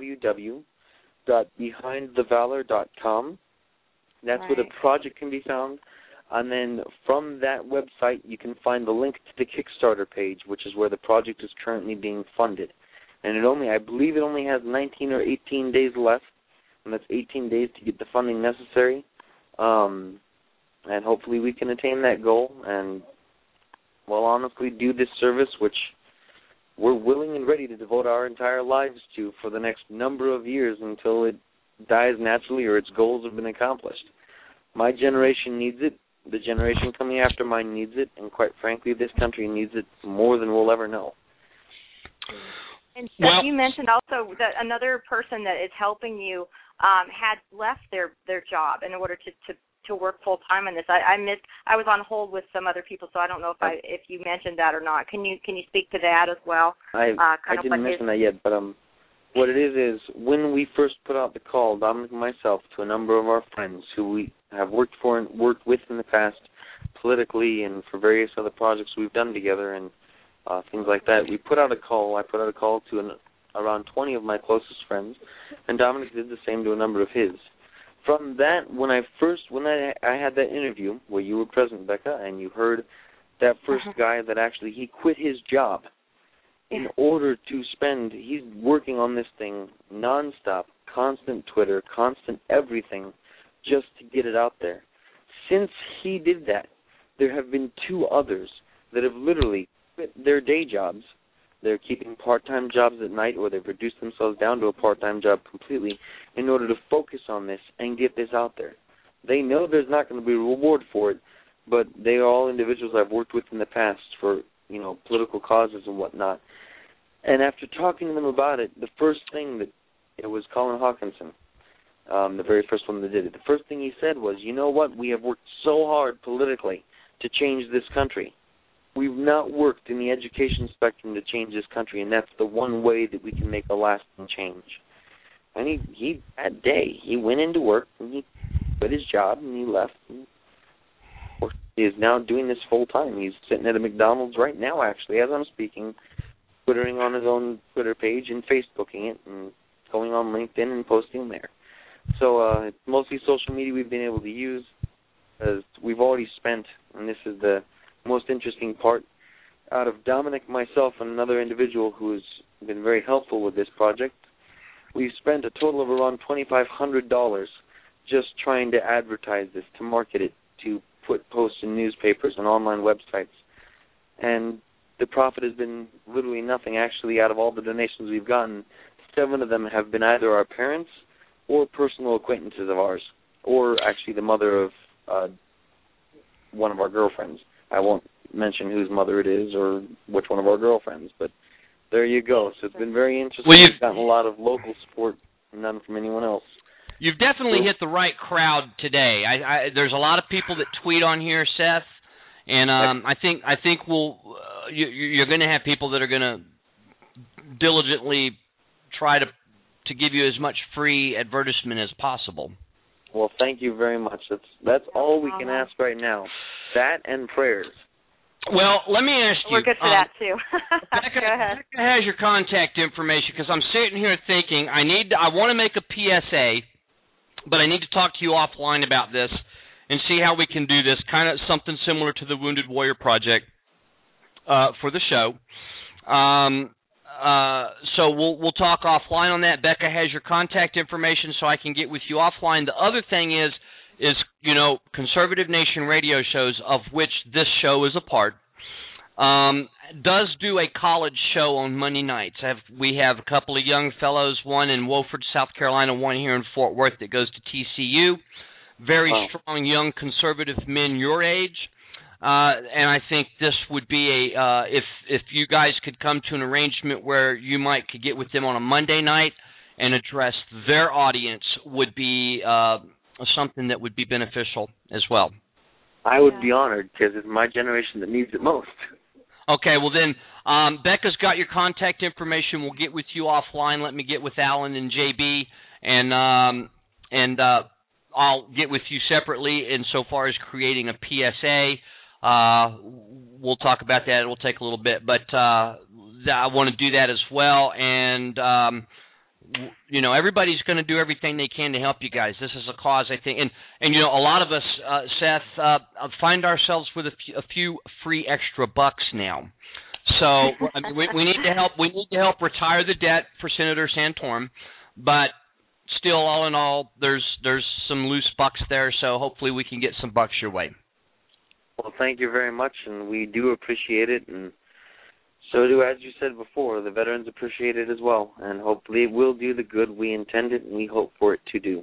www.behindthevalor.com. That's where the project can be found. And then from that website, you can find the link to the Kickstarter page, which is where the project is currently being funded. And I believe it only has 19 or 18 days left, and that's 18 days to get the funding necessary. And hopefully we can attain that goal and, well, honestly, do this service, which we're willing and ready to devote our entire lives to for the next number of years until it dies naturally or its goals have been accomplished. My generation needs it. The generation coming after mine needs it, and quite frankly, this country needs it more than we'll ever know. And Seth, you mentioned also that another person that is helping you had left their job in order to work full time on this. I was on hold with some other people, so I don't know if you mentioned that or not. Can you speak to that as well? I didn't mention that yet, but what it is when we first put out the call, Dominic and myself, to a number of our friends who we have worked for and worked with in the past, politically and for various other projects we've done together and things like that, we put out a call. I put out a call to around 20 of my closest friends, and Dominic did the same to a number of his. From that, when I had that interview where you were present, Becca, and you heard that first guy that actually he quit his job in order to he's working on this thing nonstop, constant Twitter, constant everything, just to get it out there. Since he did that, there have been 2 others that have literally quit their day jobs. They're keeping part-time jobs at night, or they've reduced themselves down to a part-time job completely in order to focus on this and get this out there. They know there's not going to be a reward for it, but they are all individuals I've worked with in the past for, political causes and whatnot. And after talking to them about it, the first thing it was Colin Hawkinson, the very first one that did it. The first thing he said was, you know what, we have worked so hard politically to change this country. We've not worked in the education spectrum to change this country, and that's the one way that we can make a lasting change. And he that day, he went into work, and he quit his job, and he left. And he is now doing this full time. He's sitting at a McDonald's right now, actually, as I'm speaking, Twittering on his own Twitter page and Facebooking it and going on LinkedIn and posting there. So it's mostly social media we've been able to use, as we've already spent, and this is the most interesting part, out of Dominic, myself, and another individual who's been very helpful with this project, we've spent a total of around $2,500 just trying to advertise this, to market it, to put posts in newspapers and online websites. And the profit has been literally nothing. Actually, out of all the donations we've gotten, 7 of them have been either our parents or personal acquaintances of ours, or actually the mother of one of our girlfriends. I won't mention whose mother it is or which one of our girlfriends, but there you go. So it's been very interesting. We've gotten a lot of local support, none from anyone else. You've definitely hit the right crowd today. There's a lot of people that tweet on here, Seth, and I think you're going to have people that are going to diligently try to give you as much free advertisement as possible. Well, thank you very much. That's all we can ask right now. That and prayers. Well, let me ask you. We're good for that, too. Becca, Go ahead. Becca has your contact information, because I'm sitting here thinking I want to make a PSA, but I need to talk to you offline about this and see how we can do this, kind of something similar to the Wounded Warrior Project for the show. So we'll talk offline on that. Becca has your contact information, so I can get with you offline. The other thing is Conservative Nation radio shows, of which this show is a part, does do a college show on Monday nights. We have a couple of young fellows, one in Wofford, South Carolina, one here in Fort Worth that goes to TCU. Very strong young conservative men your age. And I think this would be if you guys could come to an arrangement where you could get with them on a Monday night and address their audience, would be something that would be beneficial as well. I would be honored, because it's my generation that needs it most. Okay, well then, Becca's got your contact information. We'll get with you offline. Let me get with Alan and JB, and I'll get with you separately insofar as creating a PSA. We'll talk about that. It will take a little bit, but I want to do that as well. And everybody's going to do everything they can to help you guys. This is a cause, I think, and a lot of us, Seth, find ourselves with a few free extra bucks now. So we need to help. We need to help retire the debt for Senator Santorum, but still, all in all, there's some loose bucks there. So hopefully, we can get some bucks your way. Well, thank you very much, and we do appreciate it, and so do, as you said before, the veterans appreciate it as well, and hopefully it will do the good we intended and we hope for it to do.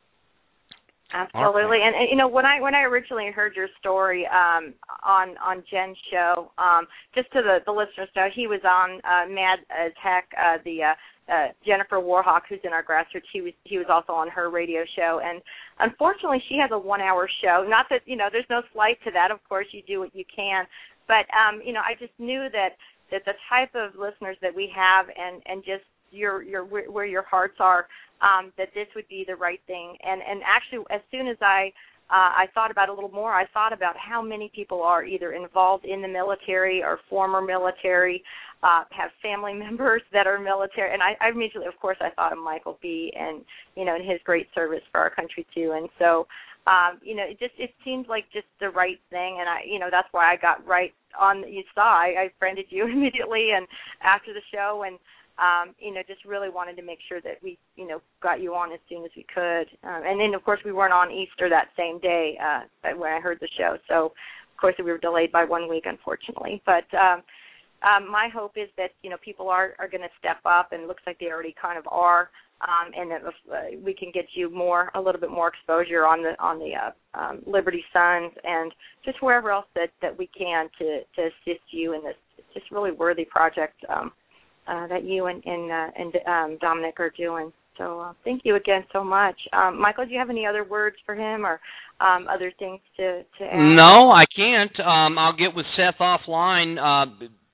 Absolutely, and when I originally heard your story on Jen's show, just to the listeners know, he was on Mad as Heck, Jennifer Warhawk, who's in our grassroots. He was also on her radio show, and unfortunately, she has a 1-hour show. Not that there's no slight to that. Of course, you do what you can, but I just knew that the type of listeners that we have, and just where your hearts are, that this would be the right thing. And actually, as soon as I thought about it a little more, I thought about how many people are either involved in the military or former military, have family members that are military. And I immediately, of course, I thought of Michael B. and, and his great service for our country, too. And so, it seemed like just the right thing. And, that's why I got right on. You saw, I friended you immediately and after the show and, just really wanted to make sure that we, got you on as soon as we could. And then, of course, we weren't on Easter that same day when I heard the show. So, of course, we were delayed by 1 week, unfortunately. But my hope is that, people are going to step up, and it looks like they already kind of are, and that we can get you a little bit more exposure on the Liberty Sons and just wherever else that we can to assist you in this just really worthy project that you and Dominic are doing. So thank you again so much. Michael, do you have any other words for him or other things to add? No, I can't. I'll get with Seth offline.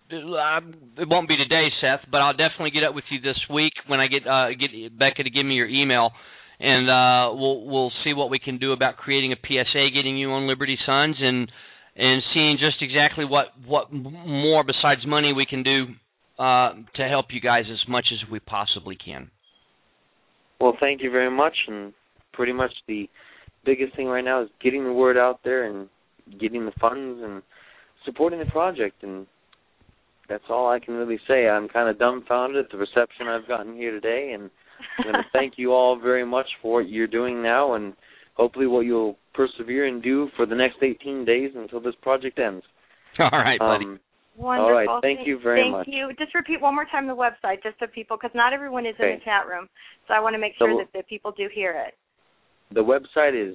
It won't be today, Seth, but I'll definitely get up with you this week when I get Becca to give me your email, and we'll see what we can do about creating a PSA, getting you on Liberty Sons, and seeing just exactly what more besides money we can do to help you guys as much as we possibly can. Well, thank you very much, and pretty much the biggest thing right now is getting the word out there and getting the funds and supporting the project, and that's all I can really say. I'm kind of dumbfounded at the reception I've gotten here today, and I'm going to thank you all very much for what you're doing now, and hopefully what you'll persevere and do for the next 18 days until this project ends. All right, buddy. Wonderful. All right, thank you very much. Thank you. Just repeat one more time the website, just so people, because not everyone is in the chat room, so I want to make sure that people do hear it. The website is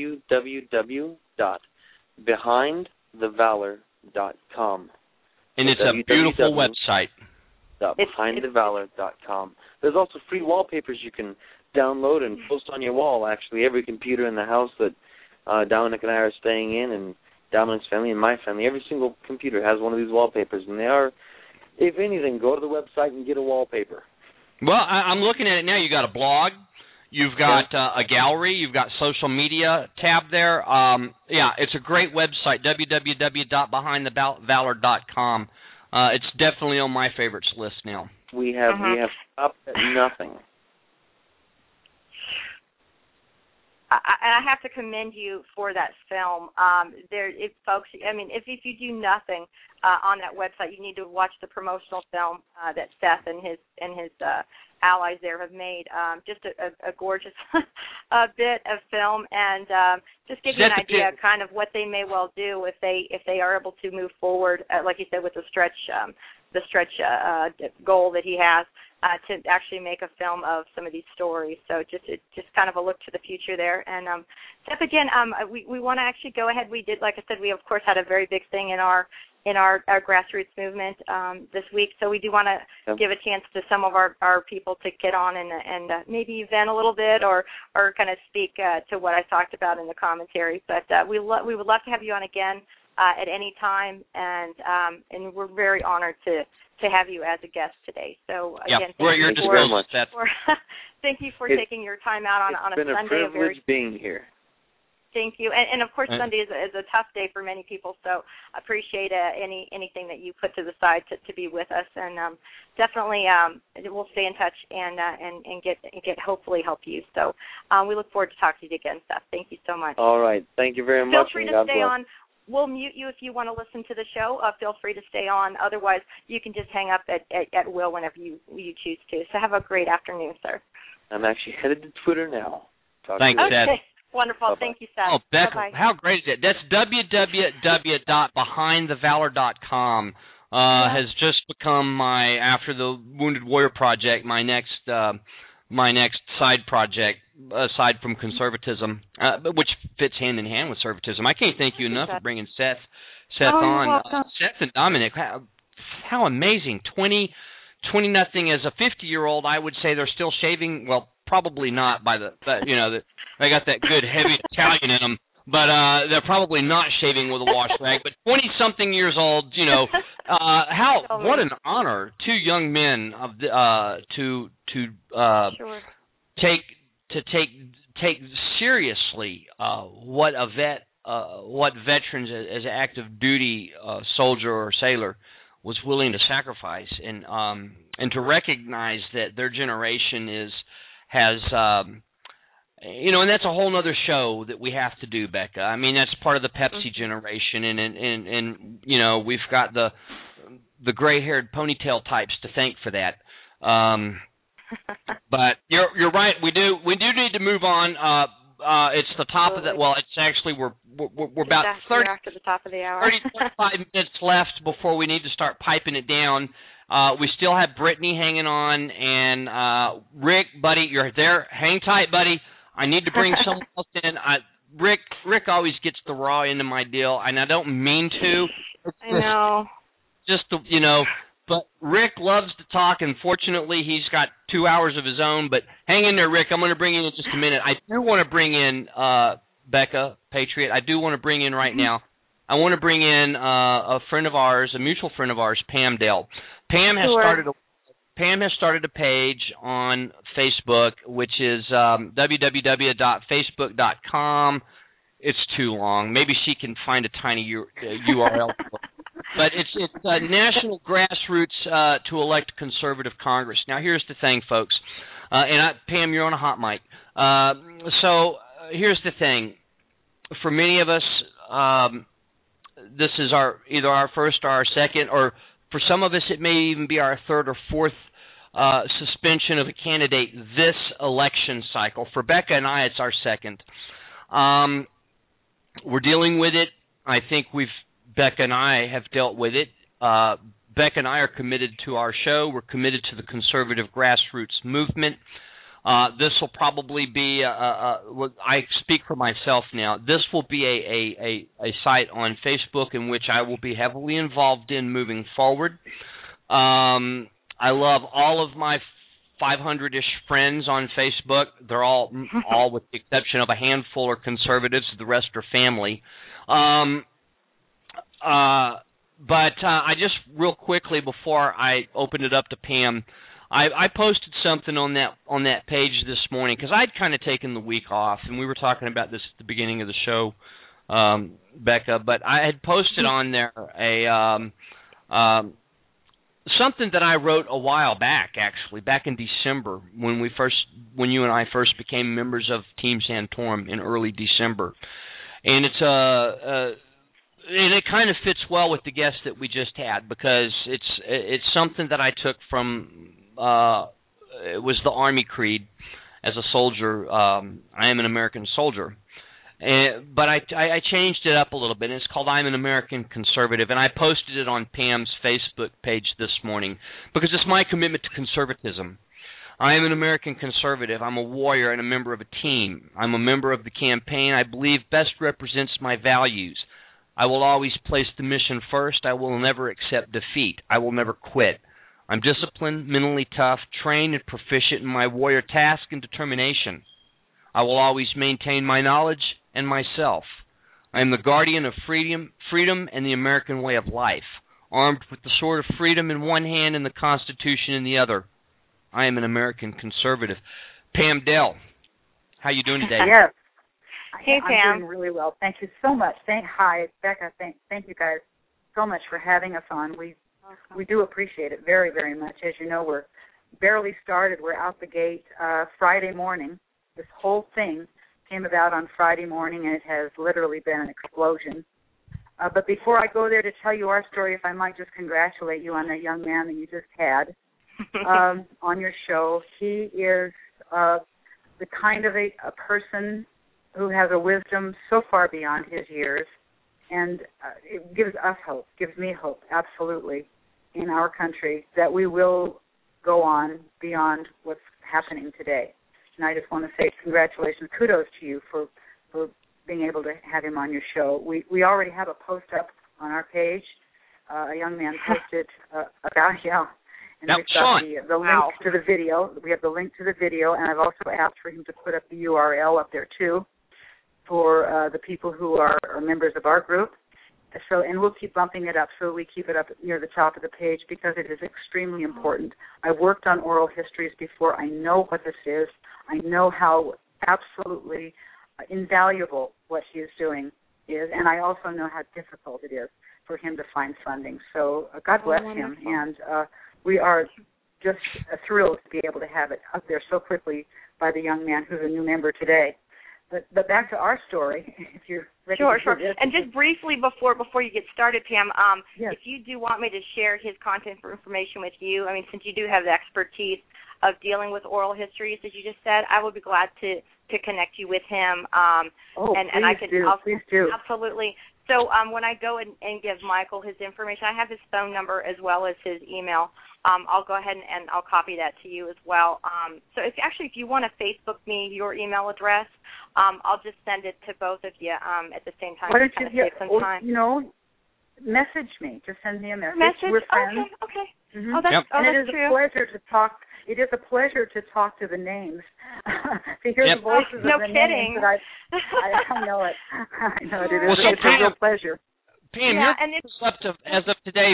www.behindthevalor.com. And it's a beautiful website. Behindthevalor.com. There's also free wallpapers you can download and post on your wall, actually. Every computer in the house that Dominic and I are staying in, and Dominic's family and my family, every single computer has one of these wallpapers. And they are, if anything, go to the website and get a wallpaper. Well, I'm looking at it now. You got a blog. You've got a gallery. You've got social media tab there. It's a great website, www.behindthevalor.com. It's definitely on my favorites list now. We have stopped at nothing. I have to commend you for that film. If you do nothing on that website, you need to watch the promotional film that Seth and his allies there have made. Just a gorgeous bit of film, and just give you an idea of kind of what they may well do if they are able to move forward, like you said, with the stretch goal that he has. To actually make a film of some of these stories. So just kind of a look to the future there. And Seth, again, we want to actually go ahead. We did, like I said, we of course had a very big thing in our grassroots movement this week. So we do want to give a chance to some of our people to get on and maybe vent a little bit or kind of speak to what I talked about in the commentary. But we would love to have you on again at any time, and we're very honored to have you as a guest today. So again, thank you very much. Thank you for taking your time out on a Sunday. It's been a privilege being here. Thank you, and of course Sunday is a tough day for many people. So I appreciate anything that you put to the side to be with us, and definitely we'll stay in touch and get hopefully help you. So we look forward to talking to you again, Seth. Thank you so much. All right, thank you very much. Feel free to stay on. We'll mute you if you want to listen to the show. Feel free to stay on. Otherwise, you can just hang up at will whenever you choose to. So have a great afternoon, sir. I'm actually headed to Twitter now. Thanks, Seth. Okay, wonderful. Bye-bye. Thank you, Seth. Oh, Becca, how great is it? That's www.behindthevalor.com. Has just become after the Wounded Warrior Project, my next side project, aside from conservatism, which fits hand in hand with conservatism. I can't thank you enough for bringing Seth on. Seth and Dominic, how amazing. 20-nothing as a 50-year-old, I would say they're still shaving. Well, probably not they got that good heavy Italian in them. But they're probably not shaving with a wash rag. But 20-something years old, what an honor! Two young men of to sure. take seriously what veterans as an active duty soldier or sailor was willing to sacrifice, and to recognize that their generation has and that's a whole other show that we have to do, Becca. I mean, that's part of the Pepsi generation, and we've got the gray-haired ponytail types to thank for that. But you're right. We do need to move on. It's the top of that. Well, it's actually we're about 30 after the top of the hour. 35 minutes left before we need to start piping it down. We still have Brittany hanging on, and Rick, buddy, you're there. Hang tight, buddy. I need to bring someone else in. Rick always gets the raw end of my deal, and I don't mean to. I know. But Rick loves to talk, and fortunately he's got 2 hours of his own. But hang in there, Rick. I'm going to bring you in just a minute. I do want to bring in Becca, Patriot. I do want to bring in right now. I want to bring in a friend of ours, a mutual friend of ours, Pam Dell. Pam has started a page on Facebook, which is www.facebook.com. It's too long. Maybe she can find a tiny URL. But it's National Grassroots to Elect Conservative Congress. Now, here's the thing, folks. Pam, you're on a hot mic. So here's the thing. For many of us, this is either our first or our second, or for some of us, it may even be our third or fourth suspension of a candidate this election cycle. For Becca and I, it's our second. We're dealing with it. I think Becca and I have dealt with it. Becca and I are committed to our show. We're committed to the conservative grassroots movement. This will probably be, I speak for myself now, this will be a site on Facebook in which I will be heavily involved in moving forward. I love all of my 500-ish friends on Facebook. They're all with the exception of a handful are conservatives. The rest are family. But I just real quickly before I open it up to Pam, I posted something on that page this morning because I'd kind of taken the week off, and we were talking about this at the beginning of the show, Becca. But I had posted on there something that I wrote a while back, actually, back in December when you and I first became members of Team Santorum in early December, and it's and it kind of fits well with the guest that we just had because it's something that I took from it was the Army creed as a soldier. I am an American soldier. But I changed it up a little bit. It's called I'm an American Conservative, and I posted it on Pam's Facebook page this morning because it's my commitment to conservatism. I am an American conservative. I'm a warrior and a member of a team. I'm a member of the campaign I believe best represents my values. I will always place the mission first. I will never accept defeat. I will never quit. I'm disciplined, mentally tough, trained and proficient in my warrior task and determination. I will always maintain my knowledge and myself. I am the guardian of freedom and the American way of life, armed with the sword of freedom in one hand and the Constitution in the other. I am an American conservative. Pam Dell, how you doing today? Yes. Hey, Pam. I'm doing really well. Thank you so much. Hi, Becca. Thank you guys so much for having us on. We do appreciate it very, very much. As you know, we're barely started. We're out the gate Friday morning. This whole thing came about on Friday morning, and it has literally been an explosion. But before I go there to tell you our story, if I might just congratulate you on that young man that you just had on your show. He is the kind of a person who has a wisdom so far beyond his years, and it gives us hope, gives me hope, absolutely, in our country, that we will go on beyond what's happening today. And I just want to say congratulations, kudos to you for being able to have him on your show. We already have a post up on our page. A young man posted about, and we've got the link to the video. We have the link to the video, and I've also asked for him to put up the URL up there, too, for the people who are members of our group. So, and we'll keep bumping it up so we keep it up near the top of the page because it is extremely important. I worked on oral histories before. I know what this is. I know how absolutely invaluable what he is doing is, and I also know how difficult it is for him to find funding. So God bless him, and we are just thrilled to be able to have it up there so quickly by the young man who's a new member today. But back to our story, if you're ready to Sure. this. And just briefly before you get started, Pam, yes. if you do want me to share his contact information with you, I mean, since you do have the expertise of dealing with oral histories, as you just said, I would be glad to connect you with him. And I could please do. Absolutely. So when I go and give Michael his information, I have his phone number as well as his email. I'll go ahead and I'll copy that to you as well. So if you want to Facebook me your email address, I'll just send it to both of you at the same time. Why don't you save some time. Message me. Just send me a message. We're friends. Okay. Mm-hmm. Oh, that's true. A pleasure to talk. It is a pleasure to talk to the names, to hear the voices of the names. I know it. I know it. It's a real pleasure. Pam, you're up to, as of today,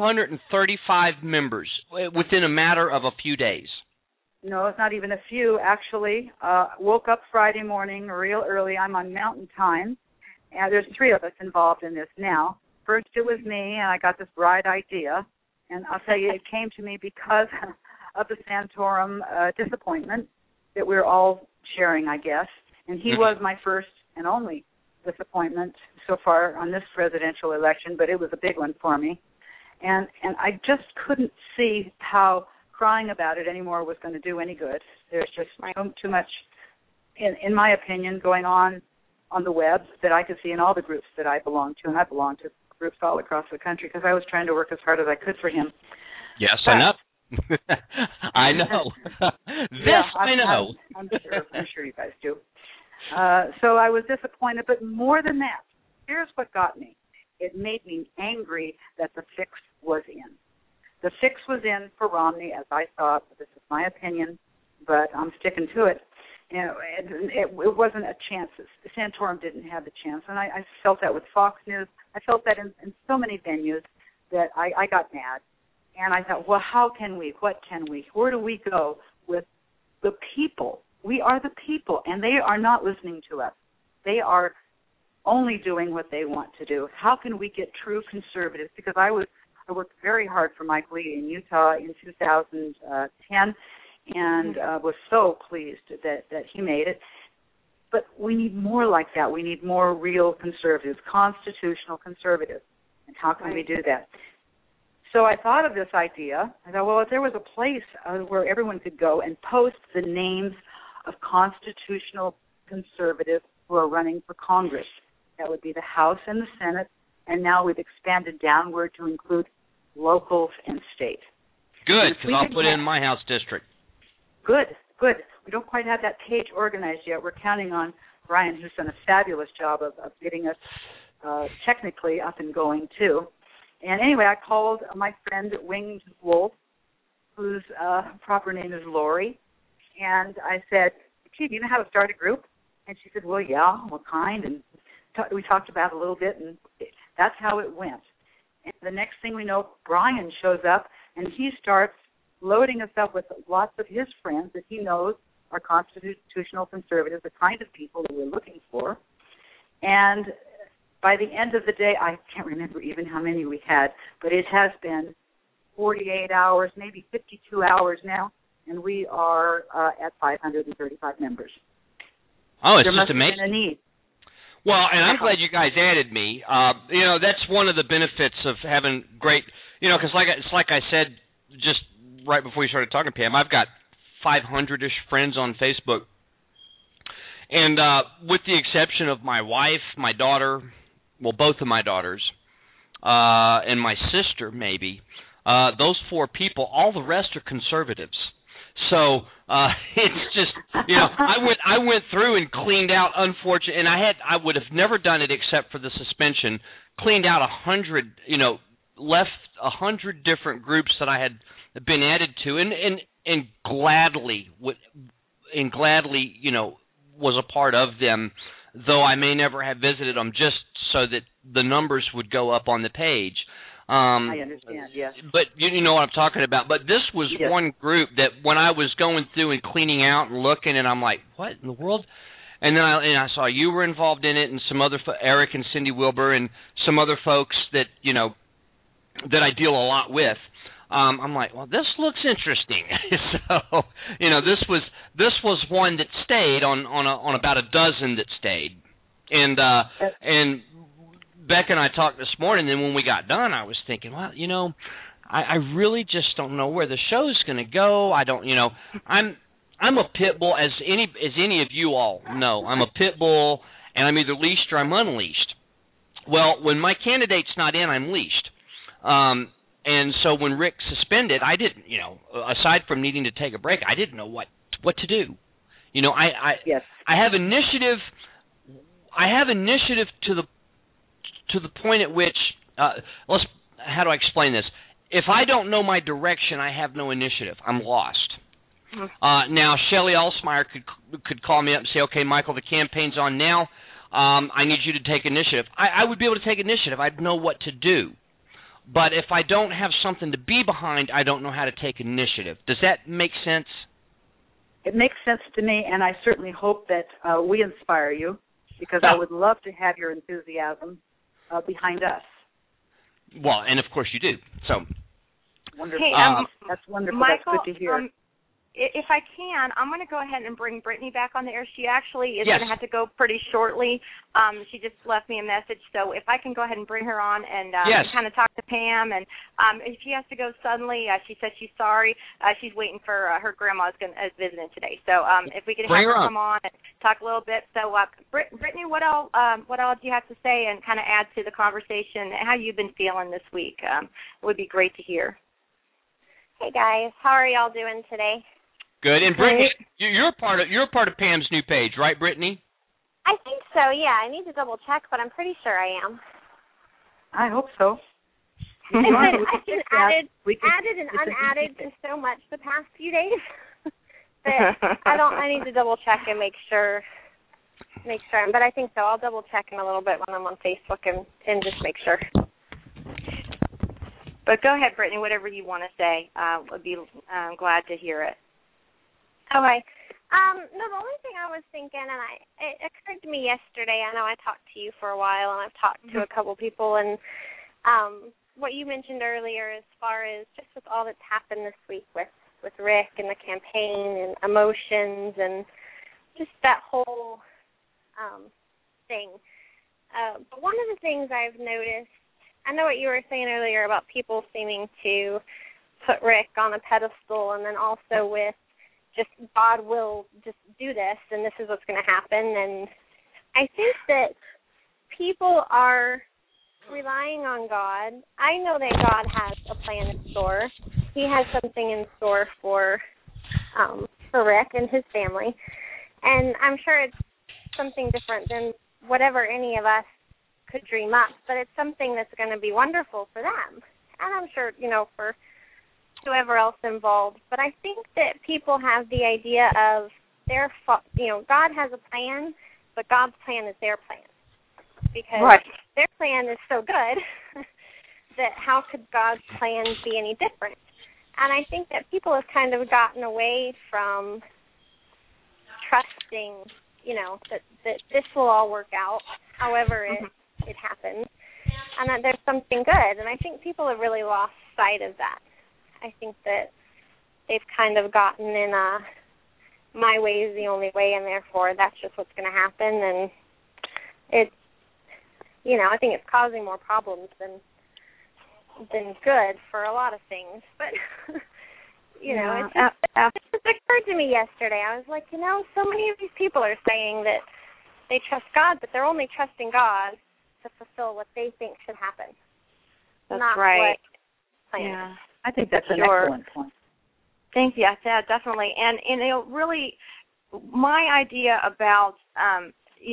535 members within a matter of a few days. No, it's not even a few, actually. Woke up Friday morning real early. I'm on Mountain Time, and there's 3 of us involved in this now. First it was me, and I got this bright idea, and I'll tell you, it came to me because of the Santorum disappointment that we're all sharing, I guess. And he was my first and only disappointment so far on this presidential election, but it was a big one for me. And I just couldn't see how crying about it anymore was going to do any good. There's just too much, in my opinion, going on the web that I could see in all the groups that I belong to, and I belong to groups all across the country because I was trying to work as hard as I could for him. Yes, I know. I know. I know. I'm sure you guys do. So I was disappointed, but more than that, here's what got me. It made me angry that the fix was in. The fix was in for Romney, as I thought. This is my opinion, but I'm sticking to it. It wasn't a chance. Santorum didn't have the chance, and I felt that with Fox News. I felt that in so many venues that I got mad. And I thought, well, how can we? What can we? Where do we go with the people? We are the people, and they are not listening to us. They are only doing what they want to do. How can we get true conservatives? Because I worked very hard for Mike Lee in Utah in 2010, and was so pleased that he made it. But we need more like that. We need more real conservatives, constitutional conservatives. And how can we do that? So I thought of this idea. I thought, well, if there was a place where everyone could go and post the names of constitutional conservatives who are running for Congress, that would be the House and the Senate, and now we've expanded downward to include locals and state. Good, because I'll put it in my House district. Good. We don't quite have that page organized yet. We're counting on Brian, who's done a fabulous job of getting us technically up and going, too. And anyway, I called my friend Winged Wolf, whose proper name is Lori, and I said, gee, do you know how to start a group? And she said, well, yeah, what kind? And we talked about it a little bit, and that's how it went. And the next thing we know, Brian shows up, and he starts loading us up with lots of his friends that he knows are constitutional conservatives, the kind of people that we're looking for. And by the end of the day, I can't remember even how many we had, but it has been 48 hours, maybe 52 hours now, and we are at 535 members. Oh, it's there just amazing. Been a need. Well, and I'm glad you guys added me. That's one of the benefits of having great, because like I said just right before you started talking, Pam, I've got 500-ish friends on Facebook. And with the exception of my wife, my daughter, well, both of my daughters, and my sister, maybe, those 4 people, all the rest are conservatives. So it's just, I went through and cleaned out, unfortunately, and I would have never done it except for the suspension, cleaned out 100, left 100 different groups that I had been added to, and gladly, was a part of them, though I may never have visited them, just so that the numbers would go up on the page. I understand, yes. But you know what I'm talking about. But this was one group that when I was going through and cleaning out and looking, and I'm like, what in the world? And then I saw you were involved in it, and some other Eric and Cindy Wilbur, and some other folks that that I deal a lot with. I'm like, well, this looks interesting. So this was one that stayed on about a dozen that stayed, and Becca and I talked this morning, and when we got done, I was thinking, well, I really just don't know where the show's going to go. I don't, I'm a pit bull, as any of you all know. I'm a pit bull, and I'm either leashed or I'm unleashed. Well, when my candidate's not in, I'm leashed. And so when Rick suspended, I didn't, aside from needing to take a break, I didn't know what to do. I have initiative. I have initiative to the point at which how do I explain this? If I don't know my direction, I have no initiative. I'm lost. Now, Shelley Alsmeyer could call me up and say, okay, Michael, the campaign's on now. I need you to take initiative. I would be able to take initiative. I'd know what to do. But if I don't have something to be behind, I don't know how to take initiative. Does that make sense? It makes sense to me, and I certainly hope that we inspire you, because I would love to have your enthusiasm behind us. Well, and of course you do. So wonderful. Hey, that's wonderful. Michael, that's good to hear. If I can, I'm going to go ahead and bring Brittany back on the air. She actually is going to have to go pretty shortly. She just left me a message. So if I can go ahead and bring her on and kind of talk to Pam. And if she has to go suddenly, she said she's sorry. She's waiting for her grandma's visiting today. So if we could have her come on and talk a little bit. So Brittany, what all do you have to say and kind of add to the conversation? How you've been feeling this week? It would be great to hear. Hey guys, how are y'all doing today? Good. And Brittany, you're a part of Pam's new page, right, Brittany? I think so. Yeah, I need to double check, but I'm pretty sure I am. I hope so. I've been added and unadded to so much the past few days that I need to double check and make sure. But I think so. I'll double check in a little bit when I'm on Facebook and just make sure. But go ahead, Brittany. Whatever you want to say, would be glad to hear it. Okay. No, the only thing I was thinking, and it occurred to me yesterday, I know I talked to you for a while, and I've talked to a couple people, and what you mentioned earlier as far as just with all that's happened this week with Rick and the campaign and emotions and just that whole thing. But one of the things I've noticed, I know what you were saying earlier about people seeming to put Rick on a pedestal, and then also with just God will just do this, and this is what's going to happen. And I think that people are relying on God. I know that God has a plan in store. He has something in store for Rick and his family. And I'm sure it's something different than whatever any of us could dream up, but it's something that's going to be wonderful for them. And I'm sure, for whoever else involved. But I think that people have the idea of God has a plan, but God's plan is their plan. Because their plan is so good that how could God's plan be any different? And I think that people have kind of gotten away from trusting, that this will all work out, however it happens, and that there's something good. And I think people have really lost sight of that. I think that they've kind of gotten in my way is the only way, and therefore that's just what's going to happen. And it's, I think it's causing more problems than good for a lot of things. But, it just occurred to me yesterday. I was like, so many of these people are saying that they trust God, but they're only trusting God to fulfill what they think should happen. That's not right. What plan is. I think that's an excellent point. Thank you. Yeah, definitely. And really, my idea about, I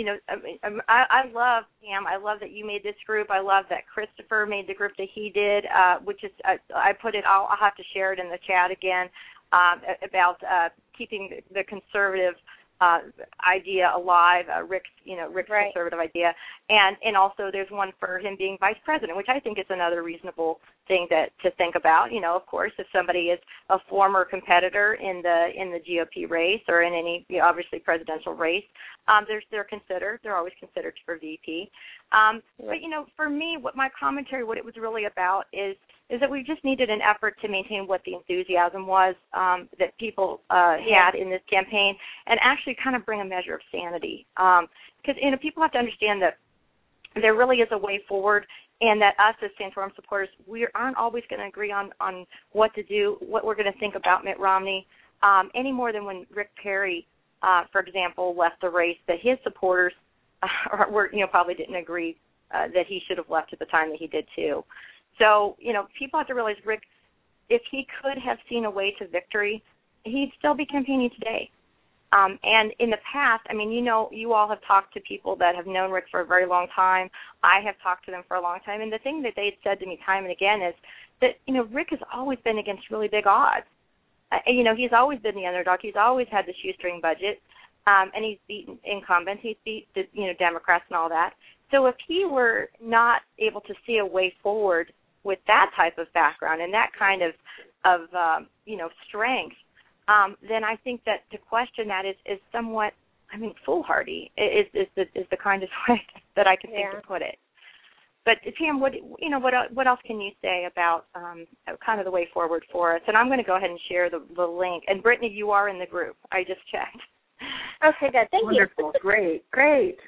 love, Pam, I love that you made this group. I love that Christopher made the group that he did, which is, I put it, I'll have to share it in the chat again, about keeping the conservative idea alive, Rick's right. conservative idea, and also there's one for him being vice president, which I think is another reasonable thing to think about. Of course, if somebody is a former competitor in the GOP race or in any obviously presidential race, they're always considered for VP. But for me, what my commentary, what it was really about is that we just needed an effort to maintain what the enthusiasm was that people had in this campaign, and actually kind of bring a measure of sanity. Because people have to understand that there really is a way forward, and that us as Santorum supporters, we aren't always going to agree on what to do, what we're going to think about Mitt Romney, any more than when Rick Perry, for example, left the race, that his supporters probably didn't agree that he should have left at the time that he did too. So, people have to realize Rick, if he could have seen a way to victory, he'd still be campaigning today. And in the past, you all have talked to people that have known Rick for a very long time. I have talked to them for a long time. And the thing that they had said to me time and again is that, Rick has always been against really big odds. He's always been the underdog. He's always had the shoestring budget. And he's beaten incumbents. He's beat Democrats and all that. So if he were not able to see a way forward with that type of background and that kind of strength, then I think that to question that is somewhat, foolhardy is the kindest way that I can think to put it. But Pam, what else can you say about kind of the way forward for us? And I'm going to go ahead and share the link. And Brittany, you are in the group. I just checked. Okay, good. Thank you. Wonderful. Great.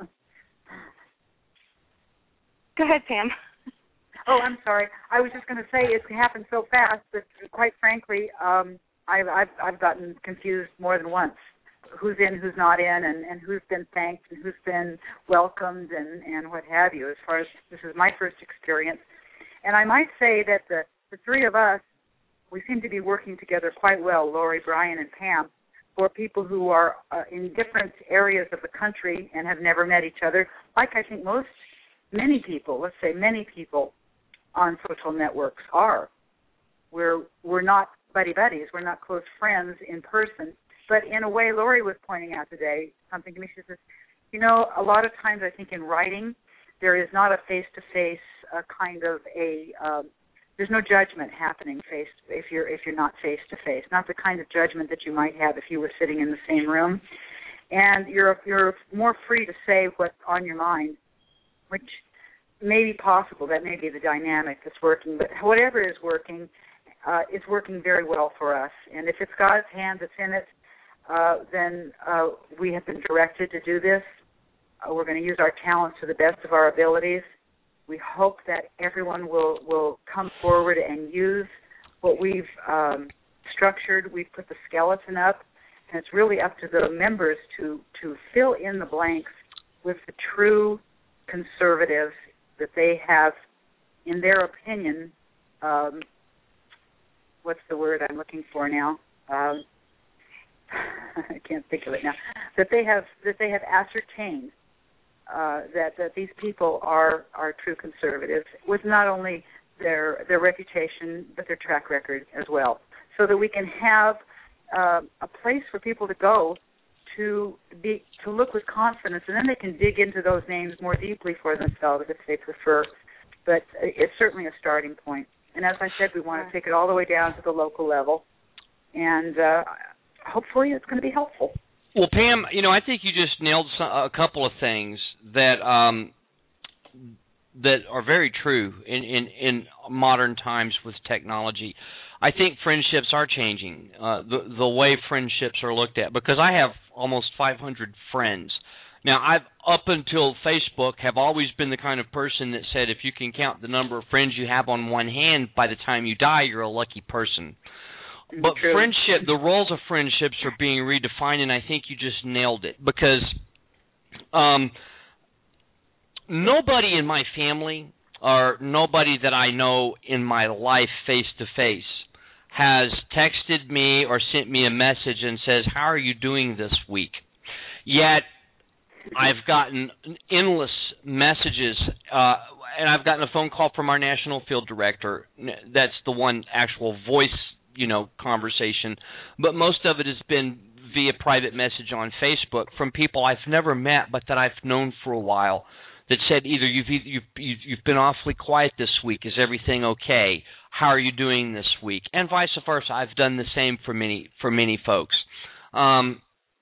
Go ahead, Pam. Oh, I'm sorry. I was just going to say it happened so fast that, quite frankly, I've gotten confused more than once. Who's in, who's not in, and who's been thanked and who's been welcomed and what have you. As far as this is my first experience, and I might say that the three of us, we seem to be working together quite well. Lori, Brian, and Pam, for people who are in different areas of the country and have never met each other. Like I think many people on social networks are. We're not buddies. We're not close friends in person. But in a way, Lori was pointing out today something to me. She says, a lot of times I think in writing there is not a face-to-face kind of there's no judgment happening if you're not face-to-face, not the kind of judgment that you might have if you were sitting in the same room. And you're more free to say what's on your mind, which may be possible. That may be the dynamic that's working. But whatever is working, it's working very well for us. And if it's God's hand that's in it, then we have been directed to do this. We're going to use our talents to the best of our abilities. We hope that everyone will come forward and use what we've structured. We've put the skeleton up, and it's really up to the members to fill in the blanks with the true conservatives that they have, in their opinion, what's the word I'm looking for now? I can't think of it now. That they have ascertained that these people are true conservatives, with not only their reputation but their track record as well, so that we can have a place for people to go to look with confidence, and then they can dig into those names more deeply for themselves if they prefer. But it's certainly a starting point. And as I said, we want to take it all the way down to the local level, and hopefully it's going to be helpful. Well, Pam, I think you just nailed a couple of things that are very true in modern times with technology. I think friendships are changing, the way friendships are looked at, because I have almost 500 friends. Now, I've, up until Facebook, have always been the kind of person that said if you can count the number of friends you have on one hand, by the time you die, you're a lucky person. But True. friendship, the roles of friendships are being redefined, and I think you just nailed it, because nobody in my family or nobody that I know in my life face-to-face has texted me or sent me a message and says, how are you doing this week? Yet I've gotten endless messages, and I've gotten a phone call from our national field director. That's the one actual voice, conversation. But most of it has been via private message on Facebook from people I've never met but that I've known for a while that said either you've been awfully quiet this week, is everything okay? How are you doing this week? And vice versa. I've done the same for many folks. And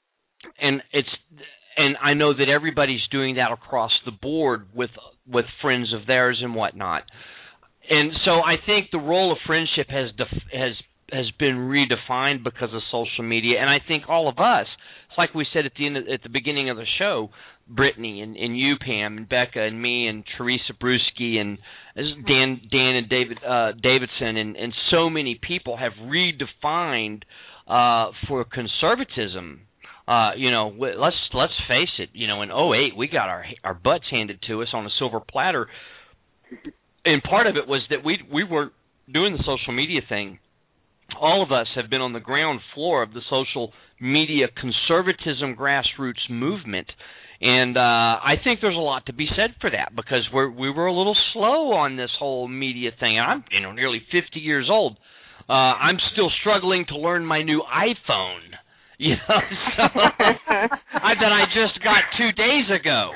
I know that everybody's doing that across the board with friends of theirs and whatnot. And so I think the role of friendship has been redefined because of social media, and I think all of us, it's like we said at the beginning of the show, Brittany and you, Pam, and Becca and me and Teresa Bruschi and Dan and Davidson and so many people have redefined for conservatism. Let's face it. In 2008 we got our butts handed to us on a silver platter. And part of it was that we weren't doing the social media thing. All of us have been on the ground floor of the social media conservatism grassroots movement. And I think there's a lot to be said for that because we were a little slow on this whole media thing. And I'm nearly 50 years old. I'm still struggling to learn my new iPhone. That I just got 2 days ago.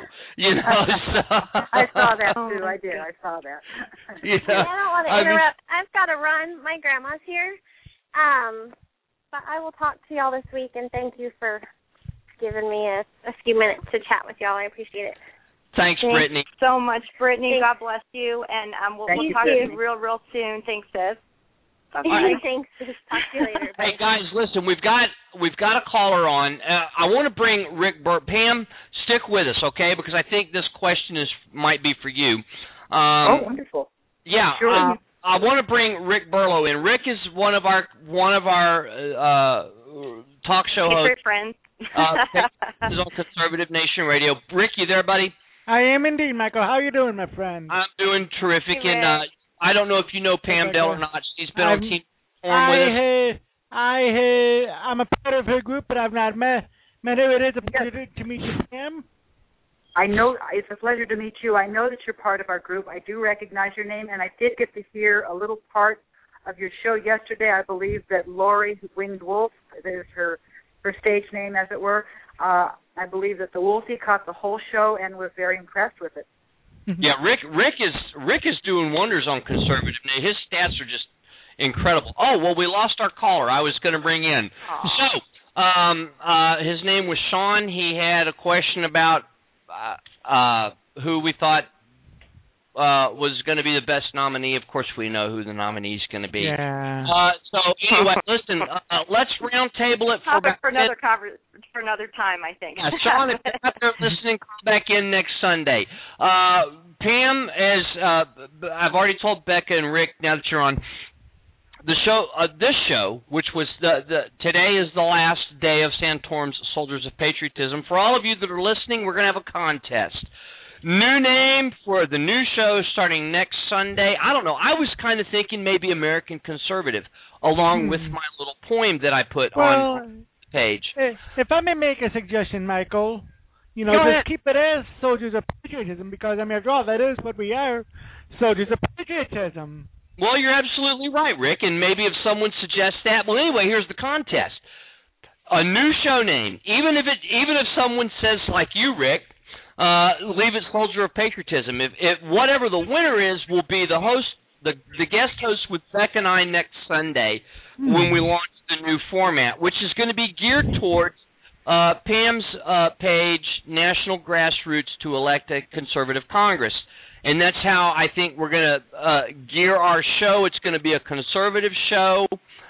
I saw that too. I did. I saw that. I don't want to interrupt. I've got to run. My grandma's here. But I will talk to y'all this week, and thank you for giving me a few minutes to chat with y'all. I appreciate it. Thanks, Brittany. So much, Brittany. God bless you, and we'll talk to you real soon. Thanks, sis. Okay. Thanks. Talk to you later. Hey guys, listen, we've got a caller on. I want to bring Rick Burt. Pam, stick with us, okay? Because I think this question might be for you. Wonderful. Yeah. Sure. I want to bring Rick Burlow in. Rick is one of our talk show hosts. Great friends. He's on Conservative Nation Radio. Rick, you there, buddy? I am indeed, Michael. How you doing, my friend? I'm doing terrific, and I don't know if you know Pam Dell or not. She's been on Team Forum with us. I'm a part of her group, but I've not met her. It is a pleasure to meet you, Pam. I know it's a pleasure to meet you. I know that you're part of our group. I do recognize your name, and I did get to hear a little part of your show yesterday. I believe that Lori Winged Wolf, that is her stage name, as it were. I believe that the Wolfie caught the whole show and was very impressed with it. Yeah, Rick is doing wonders on conservative. His stats are just incredible. Oh, well, we lost our caller. I was going to bring in. So, his name was Sean. He had a question about who we thought was going to be the best nominee. Of course, we know who the nominee is going to be. Yeah. So anyway, listen. Let's roundtable it for another time, I think. Yeah, Sean, if you're out there listening, come back in next Sunday. Pam, as I've already told Becca and Rick, now that you're on the show, this show, which was today is the last day of Santorum's Soldiers of Patriotism. For all of you that are listening, we're going to have a contest. New name for the new show starting next Sunday. I don't know. I was kind of thinking maybe American Conservative, along with my little poem that I put on the page. If I may make a suggestion, Michael, just keep it as Soldiers of Patriotism, because, after all, that is what we are, Soldiers of Patriotism. Well, you're absolutely right, Rick, and maybe if someone suggests that. Well, anyway, here's the contest. A new show name. Even if someone says, like you, Rick, leave it Soldier of Patriotism. If whatever the winner is will be the host, the guest host with Beck and I next Sunday when we launch the new format, which is going to be geared towards Pam's page, National Grassroots to Elect a Conservative Congress. And that's how I think we're going to gear our show. It's going to be a conservative show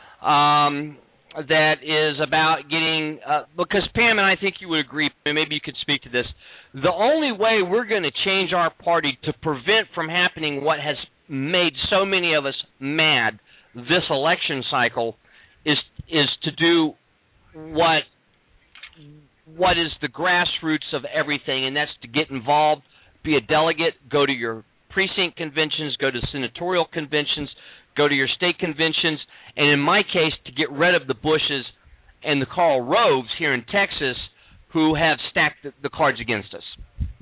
that is about getting because Pam, and I think you would agree, maybe you could speak to this, the only way we're going to change our party to prevent from happening what has made so many of us mad this election cycle is to do what is the grassroots of everything, and that's to get involved, be a delegate, go to your precinct conventions, go to senatorial conventions, go to your state conventions, and in my case, to get rid of the Bushes and the Karl Roves here in Texas who have stacked the cards against us.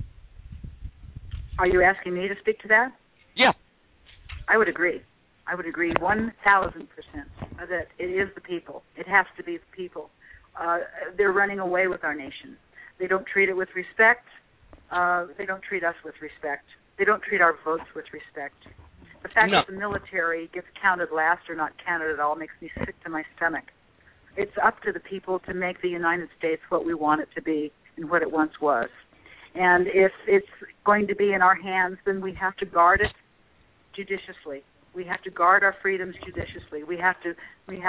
Are you asking me to speak to that? Yeah. I would agree 1,000% that it is the people. It has to be the people. they're running away with our nation. They don't treat it with respect. They don't treat us with respect. They don't treat our votes with respect. The fact that the military gets counted last or not counted at all makes me sick to my stomach. It's up to the people to make the United States what we want it to be and what it once was. And if it's going to be in our hands, then we have to guard it judiciously. We have to guard our freedoms judiciously. We have to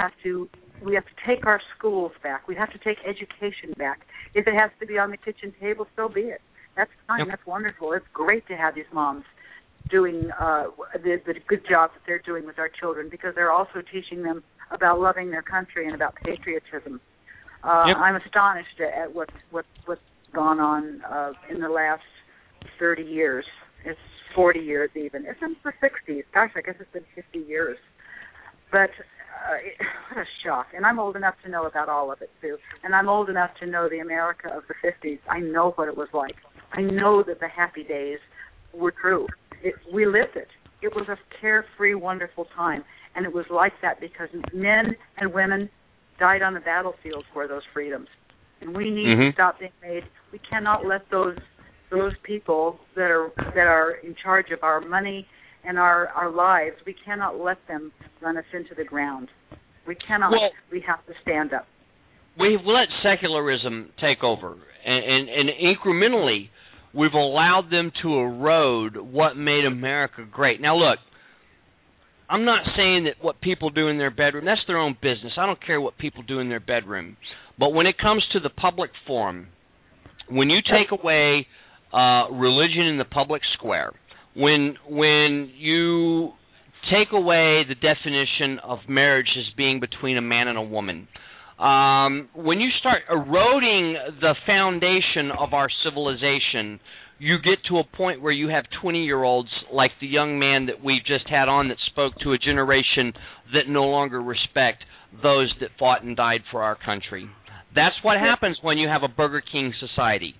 take our schools back. We have to take education back. If it has to be on the kitchen table, so be it. That's fine. Yep. That's wonderful. It's great to have these moms doing the good job that they're doing with our children, because they're also teaching them about loving their country and about patriotism. Yep. I'm astonished at what's gone on in the last 30 years. It's 40 years even. It's in the 60s. Gosh, I guess it's been 50 years. But what a shock. And I'm old enough to know about all of it, too. And I'm old enough to know the America of the 50s. I know what it was like. I know that the happy days were true. We lived it. It was a carefree, wonderful time. And it was like that because men and women died on the battlefield for those freedoms. And we need to stop being made. We cannot let those people that are in charge of our money and our lives, we cannot let them run us into the ground. We cannot. We have to stand up. We've let secularism take over, and incrementally, we've allowed them to erode what made America great. Now, look, I'm not saying that what people do in their bedroom, that's their own business. I don't care what people do in their bedroom. But when it comes to the public forum, when you take away religion in the public square, when you take away the definition of marriage as being between a man and a woman, when you start eroding the foundation of our civilization, you get to a point where you have 20-year-olds like the young man that we've just had on that spoke to a generation that no longer respect those that fought and died for our country. That's what happens when you have a Burger King society.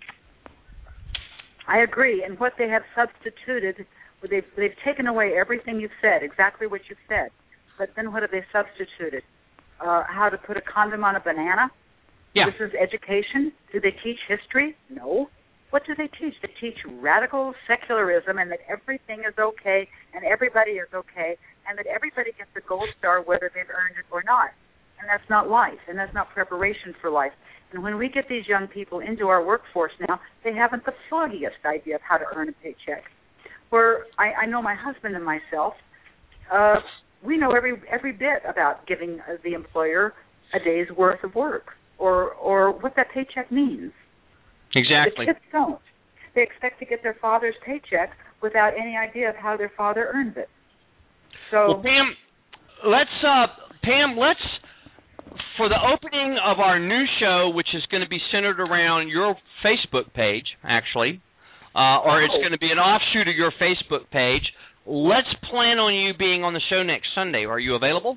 I agree. And what they have substituted, they've taken away everything you've said, exactly what you've said. But then what have they substituted? How to put a condom on a banana? Yeah. This is education. Do they teach history? No. What do they teach? They teach radical secularism and that everything is okay and everybody is okay and that everybody gets a gold star whether they've earned it or not. And that's not life, and that's not preparation for life. And when we get these young people into our workforce now, they haven't the foggiest idea of how to earn a paycheck. Where I know my husband and myself, we know every bit about giving the employer a day's worth of work or what that paycheck means. Exactly. The kids don't. They expect to get their father's paycheck without any idea of how their father earns it. So, well, Pam, let's for the opening of our new show, which is going to be centered around your Facebook page, actually, or it's going to be an offshoot of your Facebook page. Let's plan on you being on the show next Sunday. Are you available?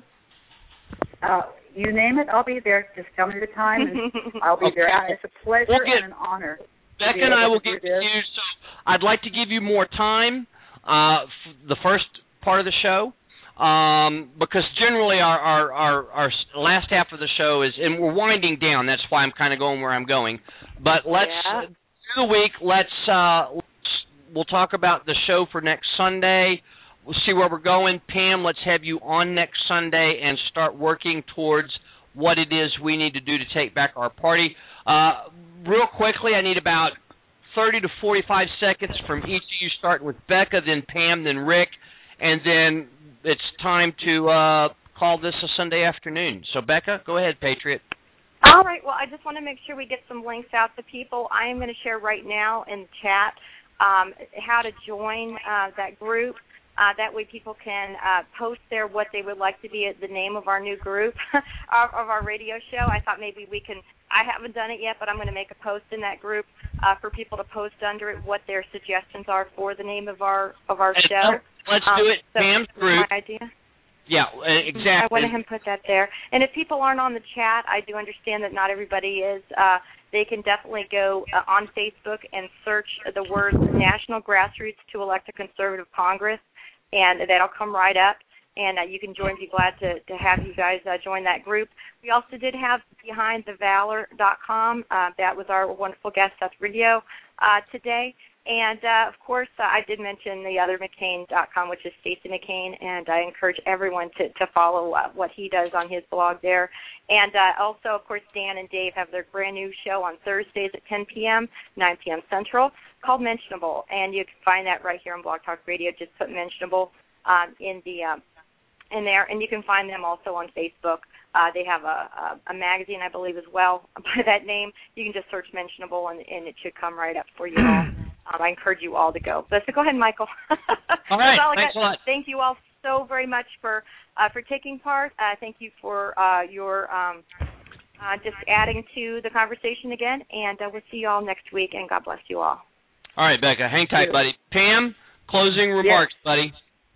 You name it, I'll be there. Just tell me the time, and I'll be there. It's a pleasure and an honor. Becca and I will get to you. So I'd like to give you more time, the first part of the show, because generally our last half of the show is, and we're winding down. That's why I'm kind of going where I'm going. But let's do the week. We'll talk about the show for next Sunday. We'll see where we're going. Pam, let's have you on next Sunday and start working towards what it is we need to do to take back our party. Real quickly, I need about 30 to 45 seconds from each of you, starting with Becca, then Pam, then Rick, and then it's time to call this a Sunday afternoon. So, Becca, go ahead, Patriot. All right. Well, I just want to make sure we get some links out to people. I am going to share right now in the chat how to join that group. That way people can post there what they would like to be the name of our new group, of our radio show. I thought maybe we can, I haven't done it yet, but I'm going to make a post in that group for people to post under it what their suggestions are for the name of our show. Let's do it. So Pam's group. My idea. Yeah, exactly. I went ahead and put that there. And if people aren't on the chat, I do understand that not everybody is. They can definitely go on Facebook and search the words National Grassroots to Elect a Conservative Congress, and that'll come right up. and you can join. Be glad to have you guys join that group. We also did have BehindTheValor.com. That was our wonderful guest, Seth Ridio, today. And, of course, I did mention the other McCain.com, which is Stacey McCain, and I encourage everyone to follow what he does on his blog there. And also, of course, Dan and Dave have their brand new show on Thursdays at 10 p.m., 9 p.m. Central, called Mentionable. And you can find that right here on Blog Talk Radio. Just put Mentionable in there. And you can find them also on Facebook. They have a magazine, I believe, as well by that name. You can just search Mentionable, and it should come right up for you all. I encourage you all to go. So go ahead, Michael. All right, thanks a lot. Thank you all so very much for taking part. Thank you for your just adding to the conversation again, and we'll see you all next week, and God bless you all. All right, Becca, hang tight, buddy. Pam, closing remarks, buddy.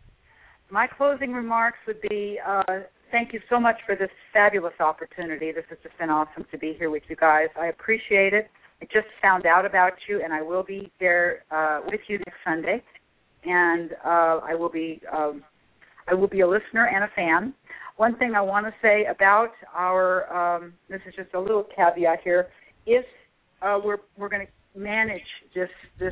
My closing remarks would be thank you so much for this fabulous opportunity. This has just been awesome to be here with you guys. I appreciate it. I just found out about you, and I will be there with you next Sunday. And I will be a listener and a fan. One thing I want to say about our this is just a little caveat here. If we're going to manage this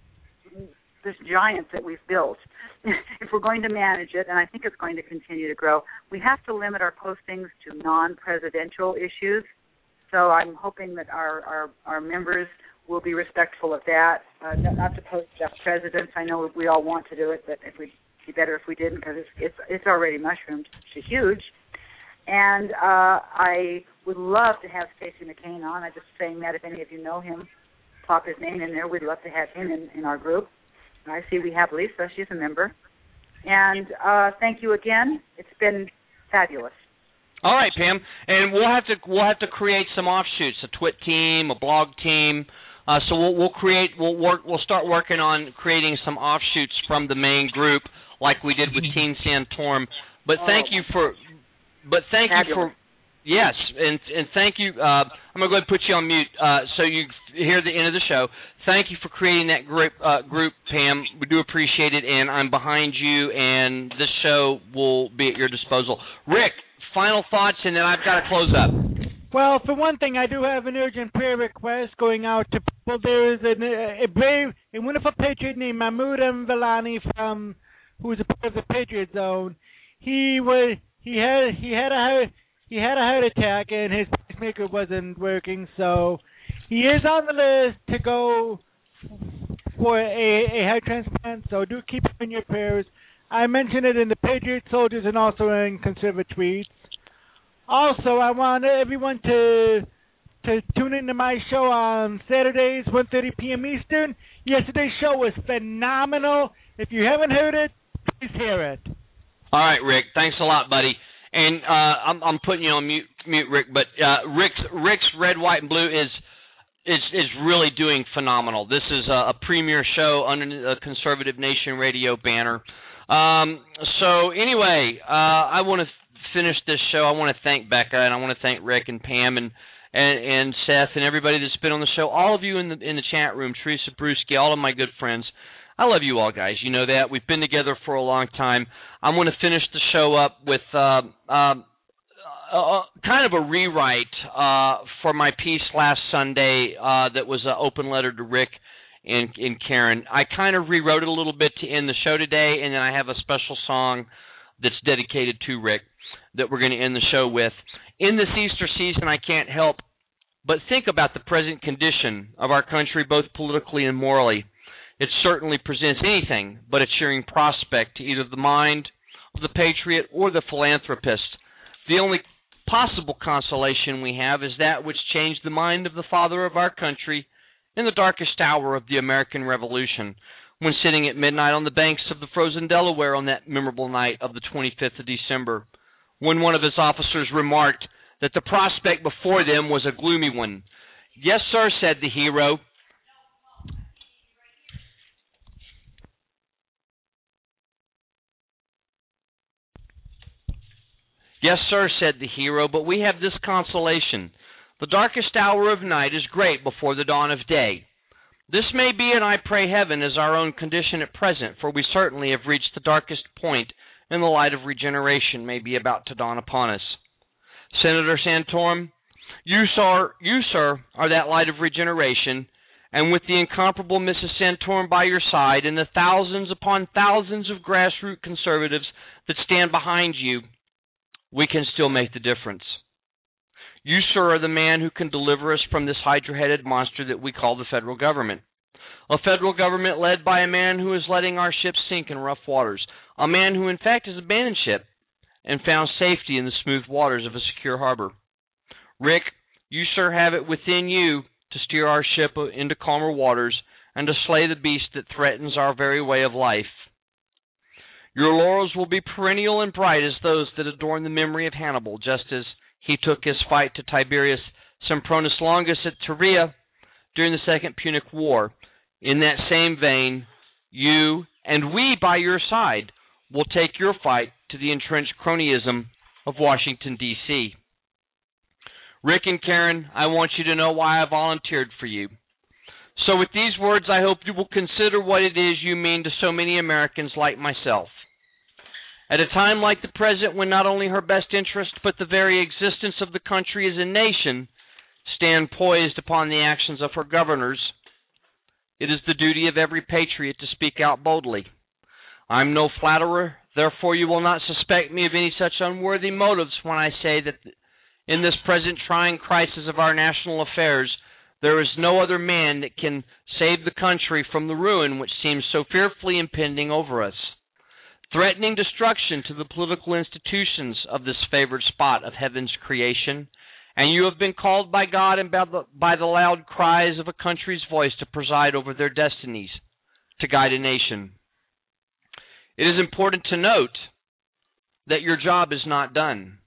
giant that we've built, if we're going to manage it, and I think it's going to continue to grow, we have to limit our postings to non-presidential issues. So I'm hoping that our members will be respectful of that, not to post about presidents. I know we all want to do it, but it'd be better if we didn't, because it's already mushroomed to huge. And I would love to have Stacey McCain on. I'm just saying that if any of you know him, pop his name in there. We'd love to have him in our group. And I see we have Lisa. She's a member. And thank you again. It's been fabulous. All right, Pam, and we'll have to create some offshoots, a twit team, a blog team. So we'll start working on creating some offshoots from the main group, like we did with Teen Santorum. But thank you for yes, and thank you. I'm gonna go ahead and put you on mute so you hear the end of the show. Thank you for creating that group, Pam. We do appreciate it, and I'm behind you. And this show will be at your disposal, Rick. Final thoughts, and then I've got to close up. Well, for one thing, I do have an urgent prayer request going out to people. There is a brave, a wonderful patriot named Mahmoud M. Villani who's a part of the Patriot Zone. He had a heart attack, and his pacemaker wasn't working, so he is on the list to go for a heart transplant. So do keep him in your prayers. I mentioned it in the Patriot Soldiers and also in Conservative Tweets. Also, I want everyone to tune into my show on Saturdays, 1:30 p.m. Eastern. Yesterday's show was phenomenal. If you haven't heard it, please hear it. All right, Rick. Thanks a lot, buddy. And I'm putting you on mute, Rick. But Rick's Red, White, and Blue is really doing phenomenal. This is a premier show under the Conservative Nation Radio banner. So anyway, I want to finish this show. I want to thank Becca, and I want to thank Rick and Pam and Seth and everybody that's been on the show. All of you in the chat room, Teresa Brewski, all of my good friends. I love you all, guys. You know that. We've been together for a long time. I'm going to finish the show up with kind of a rewrite for my piece last Sunday that was an open letter to Rick and Karen. I kind of rewrote it a little bit to end the show today, and then I have a special song that's dedicated to Rick that we're going to end the show with. In this Easter season, I can't help but think about the present condition of our country, both politically and morally. It certainly presents anything but a cheering prospect to either the mind of the patriot or the philanthropist. The only possible consolation we have is that which changed the mind of the father of our country in the darkest hour of the American Revolution, when sitting at midnight on the banks of the frozen Delaware on that memorable night of the 25th of December, when one of his officers remarked that the prospect before them was a gloomy one. "Yes, sir," said the hero. "Yes, sir," said the hero, "but we have this consolation. The darkest hour of night is great before the dawn of day. This may be, and I pray heaven, is our own condition at present, for we certainly have reached the darkest point and the light of regeneration may be about to dawn upon us. Senator Santorum, you, sir, are that light of regeneration, and with the incomparable Mrs. Santorum by your side and the thousands upon thousands of grassroots conservatives that stand behind you, we can still make the difference. You, sir, are the man who can deliver us from this hydra-headed monster that we call the federal government. A federal government led by a man who is letting our ships sink in rough waters, a man who in fact has abandoned ship and found safety in the smooth waters of a secure harbor. Rick, you, sir, have it within you to steer our ship into calmer waters and to slay the beast that threatens our very way of life. Your laurels will be perennial and bright as those that adorn the memory of Hannibal, just as he took his fight to Tiberius Sempronius Longus at Tyrea during the Second Punic War. In that same vein, you and we by your side will take your fight to the entrenched cronyism of Washington, D.C. Rick and Karen, I want you to know why I volunteered for you. So with these words, I hope you will consider what it is you mean to so many Americans like myself. At a time like the present, when not only her best interest, but the very existence of the country as a nation stand poised upon the actions of her governors, it is the duty of every patriot to speak out boldly. I'm no flatterer, therefore you will not suspect me of any such unworthy motives when I say that in this present trying crisis of our national affairs, there is no other man that can save the country from the ruin which seems so fearfully impending over us, threatening destruction to the political institutions of this favored spot of heaven's creation. And you have been called by God and by the loud cries of a country's voice to preside over their destinies, to guide a nation. It is important to note that your job is not done.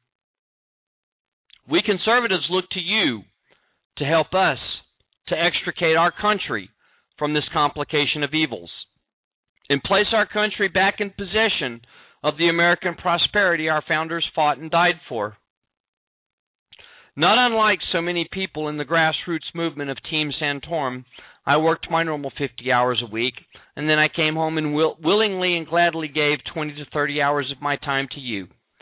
We conservatives look to you to help us to extricate our country from this complication of evils and place our country back in possession of the American prosperity our founders fought and died for. Not unlike so many people in the grassroots movement of Team Santorum, I worked my normal 50 hours a week, and then I came home and willingly and gladly gave 20 to 30 hours of my time to you.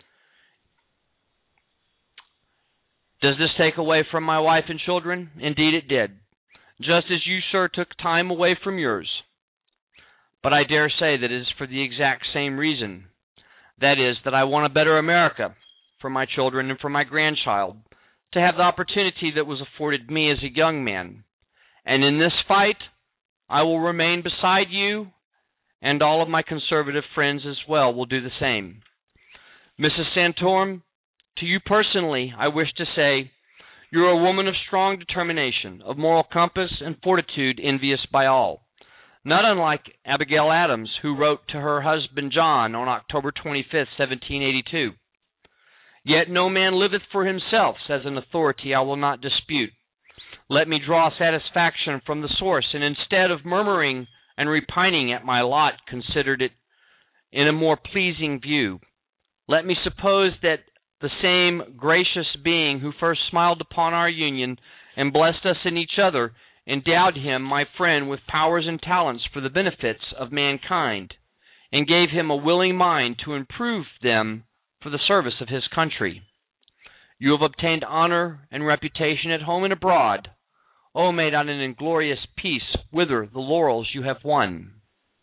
Does this take away from my wife and children? Indeed it did, just as you, sir, took time away from yours. But I dare say that it is for the exact same reason. That is, that I want a better America for my children and for my grandchild, to have the opportunity that was afforded me as a young man. And in this fight, I will remain beside you, and all of my conservative friends as well will do the same. Mrs. Santorum, to you personally, I wish to say, you're a woman of strong determination, of moral compass and fortitude envious by all. Not unlike Abigail Adams, who wrote to her husband John on October 25th, 1782, "Yet no man liveth for himself," says an authority I will not dispute. "Let me draw satisfaction from the source, and instead of murmuring and repining at my lot, considered it in a more pleasing view. Let me suppose that the same gracious being who first smiled upon our union and blessed us in each other, endowed him, my friend, with powers and talents for the benefits of mankind, and gave him a willing mind to improve them for the service of his country. You have obtained honor and reputation at home and abroad. Oh, may not an inglorious peace wither the laurels you have won."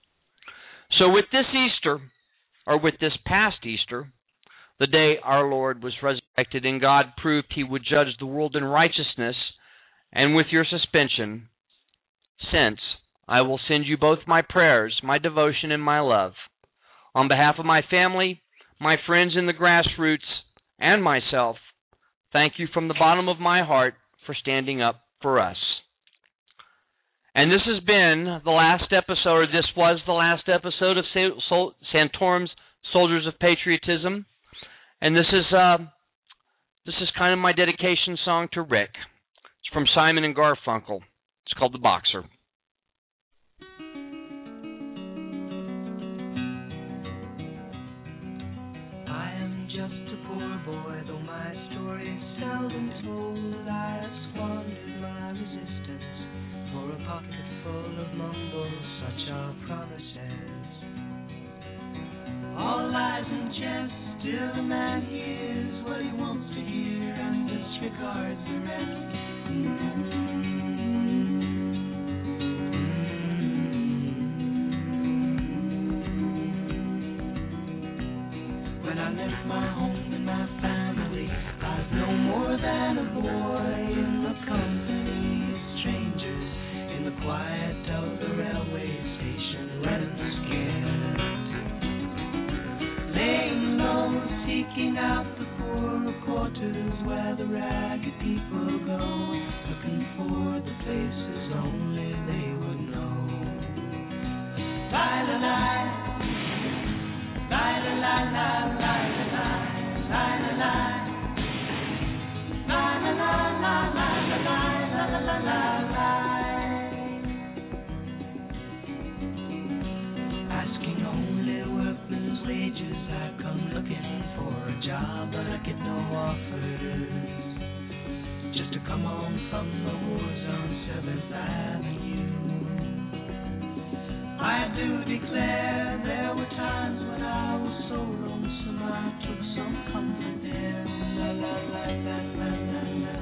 So with this Easter, or with this past Easter, the day our Lord was resurrected and God proved he would judge the world in righteousness, and with your suspension, since I will send you both my prayers, my devotion, and my love. On behalf of my family, my friends in the grassroots, and myself, thank you from the bottom of my heart for standing up for us. And this has been the last episode, or this was the last episode of Santorum's Soldiers of Patriotism. And this is kind of my dedication song to Rick. It's from Simon and Garfunkel. It's called The Boxer. I am just a poor boy, though my story is seldom told. I have squandered my resistance for a pocket full of mumbles, such are promises. All lies and and a boy in the company of strangers in the quiet of the railway station, running scared, laying low, seeking out the poorer quarters where the ragged people go, looking for the places only they would know. Lie-la-lie, lie-la-lie-lie, lie-la-lie, lie-la-lie. Asking only workmen's wages, I come looking for a job, but I get no offers. Just to come home from the wars on 7th Avenue. I do declare there were times when I was so lonesome I took some comfort there. La la la la la la la.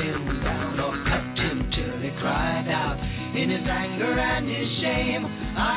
In his anger and his shame, I